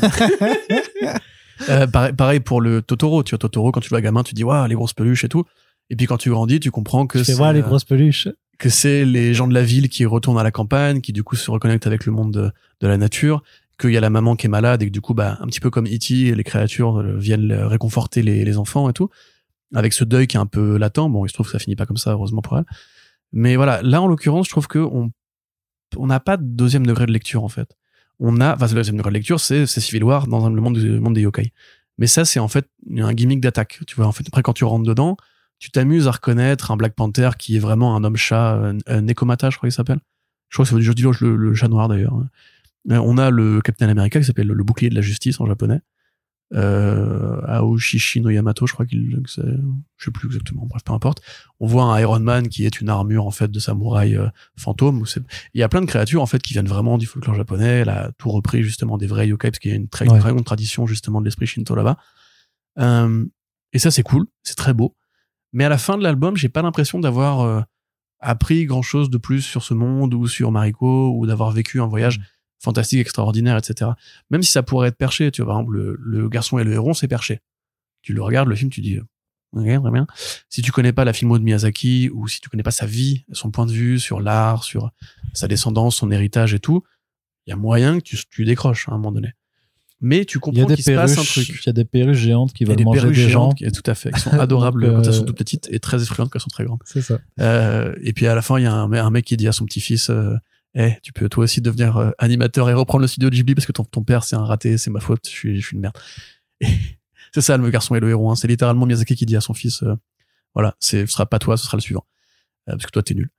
euh, pareil, pareil pour le Totoro. Tu vois, Totoro, quand tu vois gamin, tu dis, waouh, les grosses peluches et tout. Et puis quand tu grandis, tu comprends que Tu fais c'est, voir les euh, grosses peluches. que c'est les gens de la ville qui retournent à la campagne, qui du coup se reconnectent avec le monde de, de la nature, qu'il y a la maman qui est malade et que du coup, bah, un petit peu comme E T, les créatures euh, viennent réconforter les, les enfants et tout, avec ce deuil qui est un peu latent. Bon, il se trouve que ça finit pas comme ça, heureusement pour elle. Mais voilà, là, en l'occurrence, je trouve que on, on n'a pas de deuxième degré de lecture, en fait. On a, enfin, le deuxième degré de lecture, c'est, c'est Civil War dans le monde, le monde des yokai. Mais ça, c'est en fait un gimmick d'attaque. Tu vois, en fait, après, quand tu rentres dedans, tu t'amuses à reconnaître un Black Panther qui est vraiment un homme-chat, euh, euh, Nekomata, je crois qu'il s'appelle. Je crois que ça veut dire, je dis le, le chat noir, d'ailleurs. Euh, on a le Captain America qui s'appelle le, le bouclier de la justice en japonais. Euh, Aoshishi no Yamato, je crois qu'il, que c'est, je sais plus exactement, bref, peu importe. On voit un Iron Man qui est une armure, en fait, de samouraï euh, fantôme. Où c'est... Il y a plein de créatures, en fait, qui viennent vraiment du folklore japonais. Elle a tout repris, justement, des vrais yokai, parce qu'il y a une très, Ouais. une très grande tradition, justement, de l'esprit Shinto là-bas. Euh, et ça, c'est cool, c'est très beau. Mais à la fin de l'album, j'ai pas l'impression d'avoir euh, appris grand chose de plus sur ce monde ou sur Mariko, ou d'avoir vécu un voyage mmh. fantastique, extraordinaire, et cetera. Même si ça pourrait être perché, tu vois, par exemple, le, le garçon et le héron, c'est perché. Tu le regardes, le film, tu dis, ok, très bien. Si tu connais pas la filmo de Miyazaki, ou si tu connais pas sa vie, son point de vue sur l'art, sur sa descendance, son héritage et tout, il y a moyen que tu, tu décroches à un moment donné. Mais tu comprends qu'il se passe un truc. Il y a des perruches géantes qui Il y a veulent des manger perruches des gens. géantes, qui, tout à fait, qui sont adorables Donc, euh... quand elles sont toutes petites et très effrayantes quand elles sont très grandes. C'est ça. Euh, et puis à la fin, il y a un, un mec qui dit à son petit-fils, euh, hey, tu peux toi aussi devenir euh, animateur et reprendre le studio de Ghibli parce que ton, ton père c'est un raté, c'est ma faute, je suis, je suis une merde. Et c'est ça, le garçon et le héros. Hein. C'est littéralement Miyazaki qui dit à son fils, euh, voilà, c'est, ce sera pas toi, ce sera le suivant, euh, parce que toi t'es nul.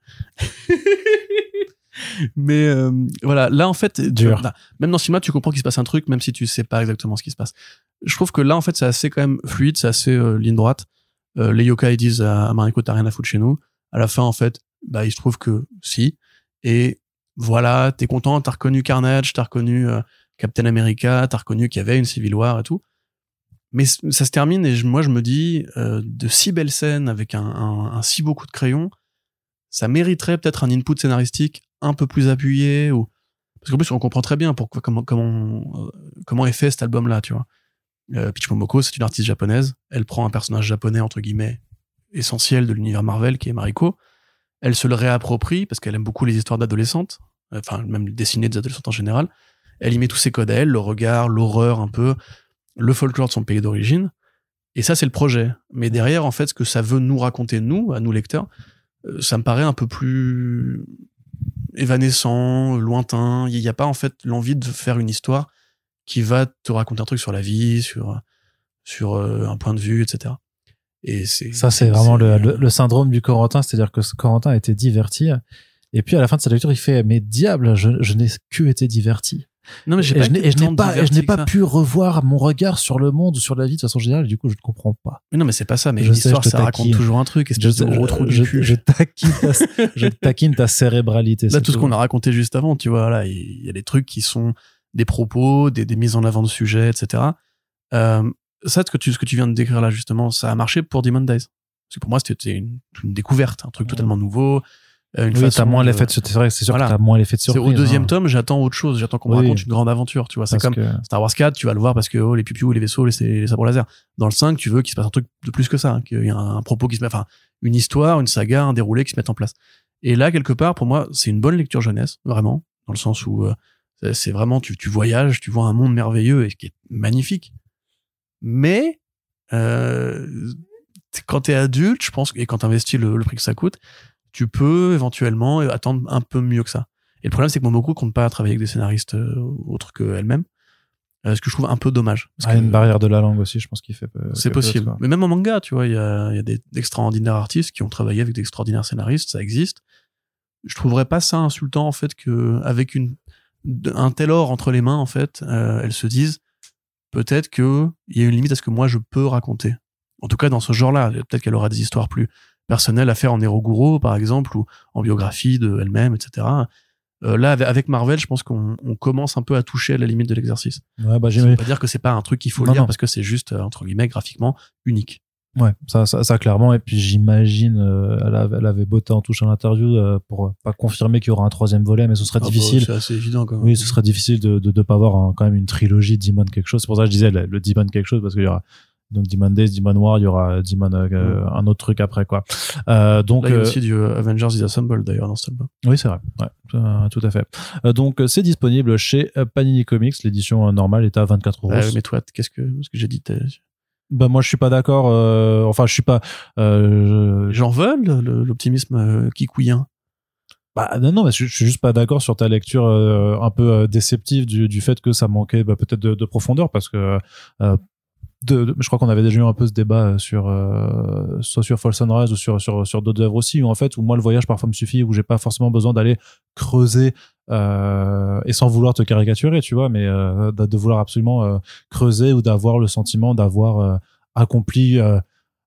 Mais euh, voilà, là en fait, tu, là, même dans ce film-là, tu comprends qu'il se passe un truc, même si tu sais pas exactement ce qui se passe. Je trouve que là en fait, c'est assez quand même fluide, c'est assez euh, ligne droite. Euh, les yokai disent à, à Mariko, t'as rien à foutre chez nous. À la fin, en fait, bah il se trouve que si. Et voilà, t'es content, t'as reconnu Carnage, t'as reconnu euh, Captain America, t'as reconnu qu'il y avait une Civil War et tout. Mais ça se termine et je, moi je me dis, euh, de si belles scènes avec un, un, un si beau coup de crayon, ça mériterait peut-être un input scénaristique un peu plus appuyé, ou parce qu'en plus on comprend très bien pourquoi comment comment euh, comment est fait cet album là, tu vois. Euh, Peach Momoko, c'est une artiste japonaise, elle prend un personnage japonais entre guillemets essentiel de l'univers Marvel qui est Mariko, elle se le réapproprie parce qu'elle aime beaucoup les histoires d'adolescentes, enfin même dessinées des adolescentes en général, elle y met tous ses codes à elle, le regard, l'horreur un peu, le folklore de son pays d'origine, et ça c'est le projet. Mais derrière en fait ce que ça veut nous raconter nous, à nous lecteurs, euh, ça me paraît un peu plus évanescent, lointain. Il n'y a pas en fait l'envie de faire une histoire qui va te raconter un truc sur la vie, sur sur euh, un point de vue, et cetera. Et c'est ça, c'est, c'est vraiment c'est... Le, le, le syndrome du Corentin, c'est-à-dire que Corentin a été diverti, et puis à la fin de sa lecture, il fait mais diable, je, je n'ai que été diverti. Non, mais j'ai et pas je n'ai, été et je n'ai tant pas, et je n'ai diverti pas que ça. pu revoir mon regard sur le monde ou sur la vie de façon générale. Du coup, je ne comprends pas. Mais non, mais c'est pas ça. Mais Je une sais, histoire, je te ça raconte taquine. toujours un truc. Je, Espèce de gros trou du je, cul. je taquine ta, je taquine ta cérébralité. Là, c'est tout ce qu'on a raconté juste avant, tu vois, là, il y a des trucs qui sont des propos, des, des mises en avant de sujets, et cetera. Euh, ça, ce que tu, ce que tu viens de décrire là, justement, ça a marché pour Demon Days. Parce que pour moi, c'était une, une découverte, un truc totalement nouveau. Une oui, façon t'as moins de... l'effet de, c'est vrai, c'est sûr Voilà. que t'as moins l'effet de C'est surprise. au deuxième hein. tome, j'attends autre chose. J'attends qu'on me Oui. raconte une grande aventure, tu vois. C'est Parce comme que- Star Wars quatre, tu vas le voir parce que, oh, les pipiou, les vaisseaux, les, les sabres laser. Dans le cinq, tu veux qu'il se passe un truc de plus que ça, hein, qu'il y a un, un propos qui se met, enfin, une histoire, une saga, un déroulé qui se met en place. Et là, quelque part, pour moi, c'est une bonne lecture jeunesse, vraiment, dans le sens où euh, c'est- c'est vraiment, tu, tu voyages, tu vois un monde merveilleux et qui est magnifique. Mais, euh, quand t'es adulte, je pense, et quand t'investis le, le prix que ça coûte, tu peux éventuellement attendre un peu mieux que ça. Et le problème, c'est que Momoko compte pas travailler avec des scénaristes euh, autres qu'elle-même, euh, ce que je trouve un peu dommage. Parce Ah, que une barrière de la langue aussi, je pense qu'il fait. peu- c'est que possible. peut-être, quoi. Mais même en manga, tu vois, il y a, il y a des d'extraordinaires artistes qui ont travaillé avec d'extraordinaires scénaristes, ça existe. Je trouverais pas ça insultant, en fait, que avec une un tel or entre les mains, en fait, euh, elles se disent peut-être que il y a une limite à ce que moi je peux raconter. En tout cas, dans ce genre-là, peut-être qu'elle aura des histoires plus personnelles à faire en Eroguro, par exemple, ou en biographie de elle-même, et cetera. Euh, là, avec Marvel, je pense qu'on on commence un peu à toucher à la limite de l'exercice. Ouais, bah, Ça j'ai veut pas dire que c'est pas un truc qu'il faut Non, lire non. parce que c'est juste, euh, entre guillemets, graphiquement unique. Ouais, ça, ça, ça clairement. Et puis j'imagine, euh, elle, avait, elle avait botté en touche en interview euh, pour pas confirmer qu'il y aura un troisième volet, mais ce serait Ah bah, difficile. c'est assez évident quand même. Oui, ce serait difficile de de, de pas avoir un- quand même une trilogie Demon quelque chose. C'est pour ça que je disais le, le Demon quelque chose parce qu'il y aura donc Demon Days, Demon War, il y aura Demon euh, un autre truc après quoi. Euh, donc Là, il y a euh, aussi du euh, Avengers is Assembled d'ailleurs dans cet album. oui, c'est vrai. Ouais, euh, tout à fait. Euh, donc euh, c'est disponible chez euh, Panini Comics. L'édition euh, normale est à vingt-quatre euros. Euh, mais toi, qu'est-ce que, ce que j'ai dit, t'es- Bah moi je suis pas d'accord. Euh, enfin je suis pas. Euh, je- j'en veux le- le- l'optimisme euh, kikouyen. Bah non, non, mais je, je suis juste pas d'accord sur ta lecture euh, un peu euh, déceptive du, du fait que ça manquait bah, peut-être de, de profondeur parce que euh, de, de- je crois qu'on avait déjà eu un peu ce débat sur euh, soit sur Fall Sunrise ou sur sur sur d'autres œuvres aussi où en fait où moi le voyage parfois me suffit où j'ai pas forcément besoin d'aller creuser euh, et sans vouloir te caricaturer tu vois mais euh, de, de vouloir absolument euh, creuser ou d'avoir le sentiment d'avoir euh, accompli euh,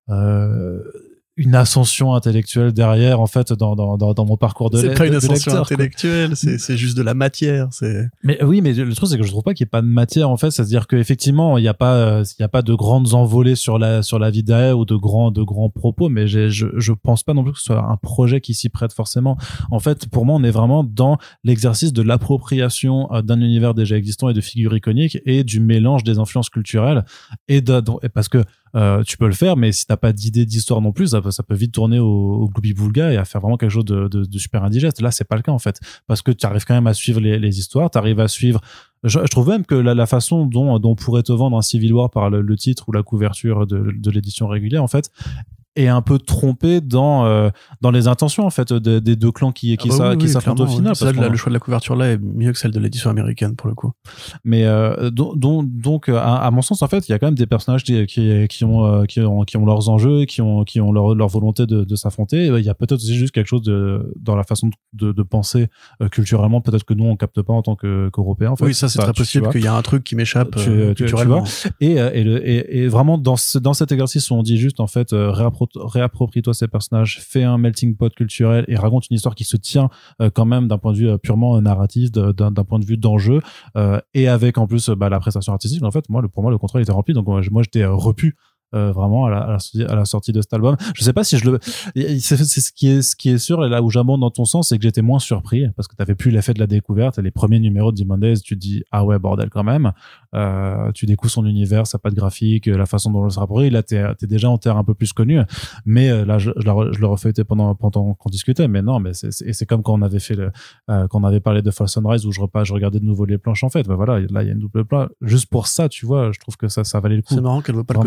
euh, une ascension intellectuelle derrière en fait dans dans dans, dans mon parcours de C'est le- pas une de- de ascension lecteur, quoi. intellectuelle, c'est, c'est juste de la matière. C'est... Mais oui, mais le truc c'est que je trouve pas qu'il y ait pas de matière en fait, c'est-à-dire qu'effectivement il y a pas euh, il y a pas de grandes envolées sur la sur la vie derrière ou de grands de grands propos, mais j'ai, je je pense pas non plus que ce soit un projet qui s'y prête forcément. En fait, pour moi, on est vraiment dans l'exercice de l'appropriation euh, d'un univers déjà existant et de figures iconiques et du mélange des influences culturelles et de, de- et parce que euh, tu peux le faire, mais si t'as pas d'idée d'histoire non plus, ça peut, ça peut vite tourner au, au gloubi-boulga et à faire vraiment quelque chose de, de, de super indigeste. Là, c'est pas le cas en fait, parce que tu arrives quand même à suivre les, les histoires, tu arrives à suivre. Je, je trouve même que la, la façon dont, dont on pourrait te vendre un Civil War par le, le titre ou la couverture de, de l'édition régulière, en fait, est un peu trompé dans euh, dans les intentions en fait de, des deux clans qui qui, Ah bah ça, oui, qui oui, s'affrontent au clairement, final. oui. Parce Ça, qu'on- le choix de la couverture là est mieux que celle de l'édition américaine pour le coup. Mais euh, donc, donc, donc à, à mon sens, en fait, il y a quand même des personnages qui, qui, qui, ont, euh, qui, ont, qui ont leurs enjeux, qui ont, qui ont leur, leur volonté de, de s'affronter. Il y a peut-être aussi juste quelque chose de, dans la façon de, de penser euh, culturellement, peut-être que nous, on capte pas en tant que, qu'Européens. En fait. Oui, ça c'est Enfin, très tu- tu possible vois. qu'il y a un truc qui m'échappe Tu- euh, tu- tu culturellement. Et, euh, et, le, et, et vraiment, dans, ce, dans cet exercice où on dit juste, en fait, euh, réappro- réapproprie-toi ces personnages, fais un melting pot culturel et raconte une histoire qui se tient euh, quand même d'un point de vue euh, purement euh, narratif, de- d'un, d'un point de vue d'enjeu, euh, et avec en plus euh, bah, la prestation artistique. En fait, moi, le, pour moi, le contrat était rempli, donc moi, je- moi j'étais euh, repu. Euh, vraiment à la, à, la, sortie- à la sortie de cet album. Je sais pas si je le, c'est, c'est ce qui est, ce qui est sûr, et là où j'abonde dans ton sens, c'est que j'étais moins surpris, parce que t'avais plus l'effet de la découverte. Les premiers numéros de Demon Days, tu te dis, ah ouais, bordel quand même. Euh, tu découvres son univers, sa patte graphique, la façon dont on se rapproche. Là, t'es, t'es déjà en terre un peu plus connu. Mais euh, là, je, je, la- je le refeuilletais pendant, pendant qu'on discutait. Mais non, mais c'est, c'est, et c'est comme quand on avait fait le, euh, quand on avait parlé de Fall Sunrise, où je repas, je regardais de nouveau les planches, en fait. Bah voilà, là, il y a une double planche. Juste pour ça, tu vois, je trouve que ça, ça valait le coup. C'est marrant qu'elle voit pas le Vraiment côté de- estampes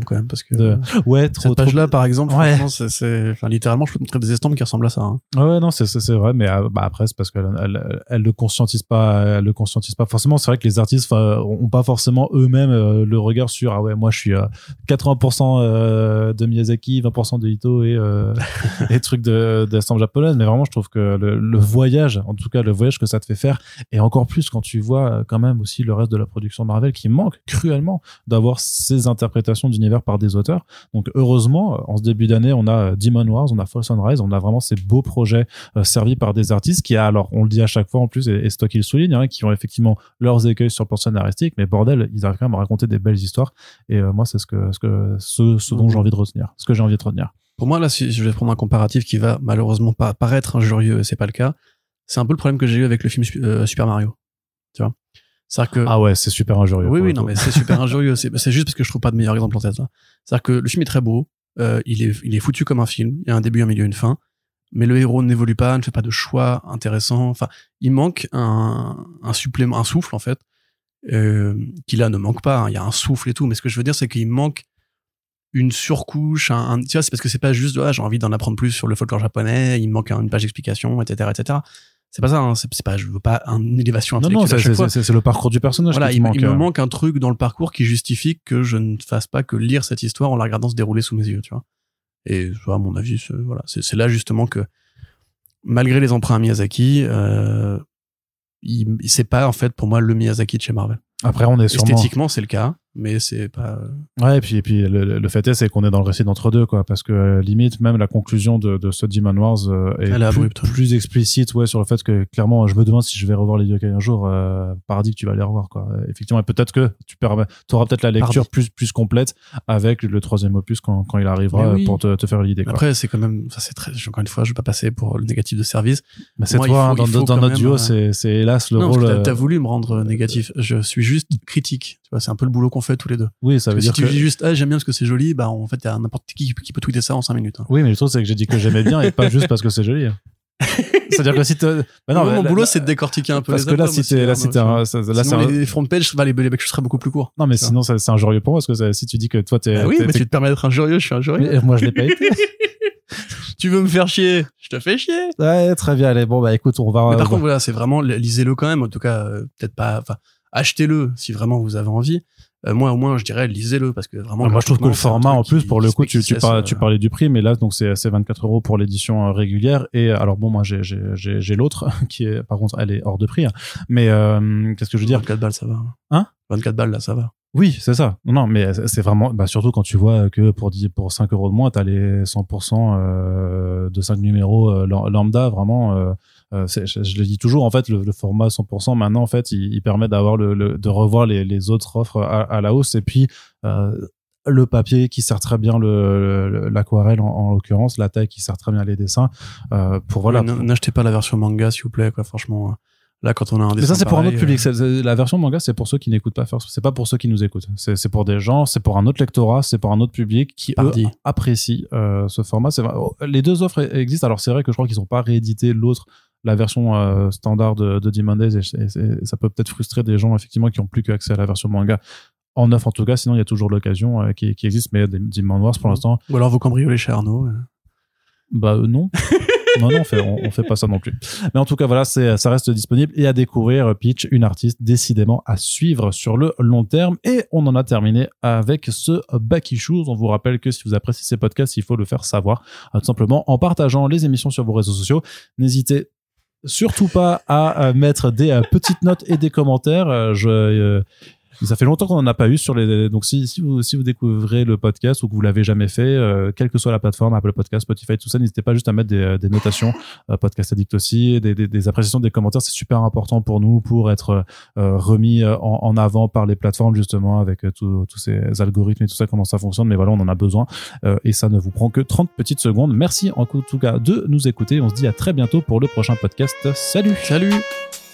quand même, parce que de... ouais, trop, cette page-là, trop... par exemple, ouais. franchement, c'est, c'est, enfin, littéralement, je peux te montrer des estampes qui ressemblent à ça. Hein. Ouais, non, c'est, c'est, c'est vrai, mais bah, après, c'est parce qu'elle elle, elle le conscientise pas, elle le conscientise pas forcément. C'est vrai que les artistes ont pas forcément eux-mêmes euh, le regard sur, ah ouais, moi, je suis à quatre-vingts pour cent euh, de Miyazaki, vingt pour cent de Ito et, euh, et trucs de, d'estampes japonaises. Mais vraiment, je trouve que le, le voyage, en tout cas, le voyage que ça te fait faire, et encore plus quand tu vois quand même aussi le reste de la production Marvel qui manque cruellement d'avoir ces interprétations d'univers par des auteurs. Donc, heureusement, en ce début d'année, on a Demon Wars, on a Fall Sunrise, on a vraiment ces beaux projets euh, servis par des artistes qui a, alors, on le dit à chaque fois en plus, et, et c'est toi qui le souligne, hein, qui ont effectivement leurs écueils sur le plan scénaristique, mais bordel, ils arrivent quand même à raconter des belles histoires. Et euh, moi, c'est ce que, ce que, ce, ce dont j'ai envie de retenir, ce que j'ai envie de retenir. Pour moi, là, si je vais prendre un comparatif qui va malheureusement pas paraître injurieux, et c'est pas le cas, c'est un peu le problème que j'ai eu avec le film euh, Super Mario. Tu vois? C'est-à-dire que... Ah ouais, c'est super injurieux. Oui, oui, non, mais c'est super injurieux. C'est, c'est juste parce que je trouve pas de meilleur exemple en tête, là. C'est-à-dire que le film est très beau, euh, il est, il est foutu comme un film, il y a un début, un milieu, une fin, mais le héros n'évolue pas, ne fait pas de choix intéressants. Enfin, il manque un, un supplément, un souffle, en fait, euh, qui là ne manque pas, hein. Il y a un souffle et tout, mais ce que je veux dire, c'est qu'il manque une surcouche, un, un, tu vois, c'est parce que c'est pas juste, ah, j'ai envie d'en apprendre plus sur le folklore japonais, il me manque une page d'explication, et cetera, et cetera. C'est pas ça, hein. c'est, c'est pas, je veux pas une élévation intellectuelle. Non, non, à chaque c'est, fois. C'est, c'est le parcours du personnage. Voilà, qui il, manque. il me manque un truc dans le parcours qui justifie que je ne fasse pas que lire cette histoire en la regardant se dérouler sous mes yeux, tu vois. Et, à mon avis, c'est, voilà, c'est, c'est là justement que, malgré les emprunts à Miyazaki, euh, il, c'est pas, en fait, pour moi, le Miyazaki de chez Marvel. Après, on est sûrement... Esthétiquement, c'est le cas, mais c'est pas... Ouais, et puis, et puis le, le fait est, c'est qu'on est dans le récit d'entre-deux, quoi, parce que euh, limite, même la conclusion de, de ce Demon Wars euh, est, Elle est plus, abrupte. plus explicite, ouais, sur le fait que, clairement, je me demande si je vais revoir les yokai un jour, euh, Paradis, que tu vas les revoir, quoi. Effectivement, et peut-être que tu permets, t'auras peut-être la lecture plus, plus complète avec le troisième opus quand, quand il arrivera oui. pour te, te faire l'idée, quoi. Après, c'est quand même, ça c'est très, encore une fois, je vais pas passer pour le négatif de service. Mais c'est Moi, toi, faut, dans, dans notre duo, euh... c'est, c'est hélas le non, rôle. T'as, t'as voulu me rendre négatif. Je suis juste critique. Tu vois, c'est un peu le boulot qu'on fait tous les deux. Oui, ça veut parce dire que si que... tu dis juste, ah, j'aime bien parce que c'est joli, bah, en fait, t'as n'importe qui qui peut tweeter ça en cinq minutes. Hein. Oui, mais le truc, c'est que j'ai dit que j'aimais bien et pas juste parce que c'est joli. C'est-à-dire que si bah non, non, mon boulot, c'est de décortiquer un peu parce les que là, si t'es, là, si t'es un, ça, là, c'est un... les front page, bah, les, les bacs, je serais beaucoup plus court. Non, mais sinon, ça, c'est injurieux pour moi, parce que ça, si tu dis que toi, t'es, bah oui, t'es, mais t'es... tu te permets d'être injurieux, je suis injurieux. Mais moi, je l'ai pas été. Tu veux me faire chier? Je te fais chier. Ouais, très bien, allez, bon, bah, écoute, on va... Mais par euh, contre, voilà, c'est vraiment, lisez-le quand même, en tout cas, euh, peut-être pas, enfin, achetez-le si vraiment vous avez envie. Euh, moi, au moins, je dirais, lisez-le, parce que vraiment. Ah, moi, je trouve que le format, en plus, qui, pour le coup, tu, tu, par, euh... tu parlais du prix, mais là, donc, c'est, c'est vingt-quatre euros pour l'édition régulière. Et alors, bon, moi, j'ai, j'ai, j'ai, j'ai l'autre, qui est, par contre, elle est hors de prix. Hein. Mais, euh, qu'est-ce que je veux dire? vingt-quatre balles, ça va. Hein? vingt-quatre balles, là, ça va. Oui, c'est ça. Non, mais c'est vraiment, bah, surtout quand tu vois que pour dix, pour cinq euros de moins, t'as les cent pour cent euh, de cinq numéros euh, lambda, vraiment, euh, Euh, c'est, je, je le dis toujours, en fait, le, le format cent pour cent maintenant, en fait, il, il permet d'avoir le, le, de revoir les, les autres offres à, à la hausse. Et puis, euh, le papier qui sert très bien le, le, l'aquarelle en, en l'occurrence, la taille qui sert très bien les dessins. Euh, pour voilà. Oui, n'achetez pas la version manga, s'il vous plaît, quoi. Franchement. Là, quand on a un dessin. Mais ça, c'est pareil, pour un autre public. Euh... C'est, c'est, la version manga, c'est pour ceux qui n'écoutent pas First. C'est pas pour ceux qui nous écoutent. C'est, c'est pour des gens, c'est pour un autre lectorat, c'est pour un autre public qui eux, apprécie euh, ce format. C'est, les deux offres existent. Alors, c'est vrai que je crois qu'ils n'ont pas réédité l'autre, la version euh, standard de, de Demon Days, et, et, et ça peut peut-être frustrer des gens effectivement qui ont plus qu'accès à la version manga en neuf en tout cas. Sinon, il y a toujours l'occasion euh, qui, qui existe, mais Demon Wars pour l'instant. Ou alors vous cambriolez chez Arnaud. Euh... Bah euh, non. non, non, on fait, on, on fait pas ça non plus. Mais en tout cas, voilà, c'est, ça reste disponible et à découvrir. Pitch, une artiste décidément à suivre sur le long terme. Et on en a terminé avec ce Back Issues. On vous rappelle que si vous appréciez ces podcasts, il faut le faire savoir, tout simplement en partageant les émissions sur vos réseaux sociaux. N'hésitez surtout pas à mettre des euh, petites notes et des commentaires. Je, euh, ça fait longtemps qu'on n'en a pas eu sur les. Donc si si vous si vous découvrez le podcast ou que vous l'avez jamais fait, euh, quelle que soit la plateforme, Apple Podcast, Spotify, tout ça, n'hésitez pas juste à mettre des, des notations, euh, Podcast Addict aussi, des, des, des appréciations, des commentaires. C'est super important pour nous pour être euh, remis en, en avant par les plateformes justement avec euh, tous ces algorithmes et tout ça, comment ça fonctionne. Mais voilà, on en a besoin euh, et ça ne vous prend que trente petites secondes. Merci en tout cas de nous écouter. On se dit à très bientôt pour le prochain podcast. Salut. Salut.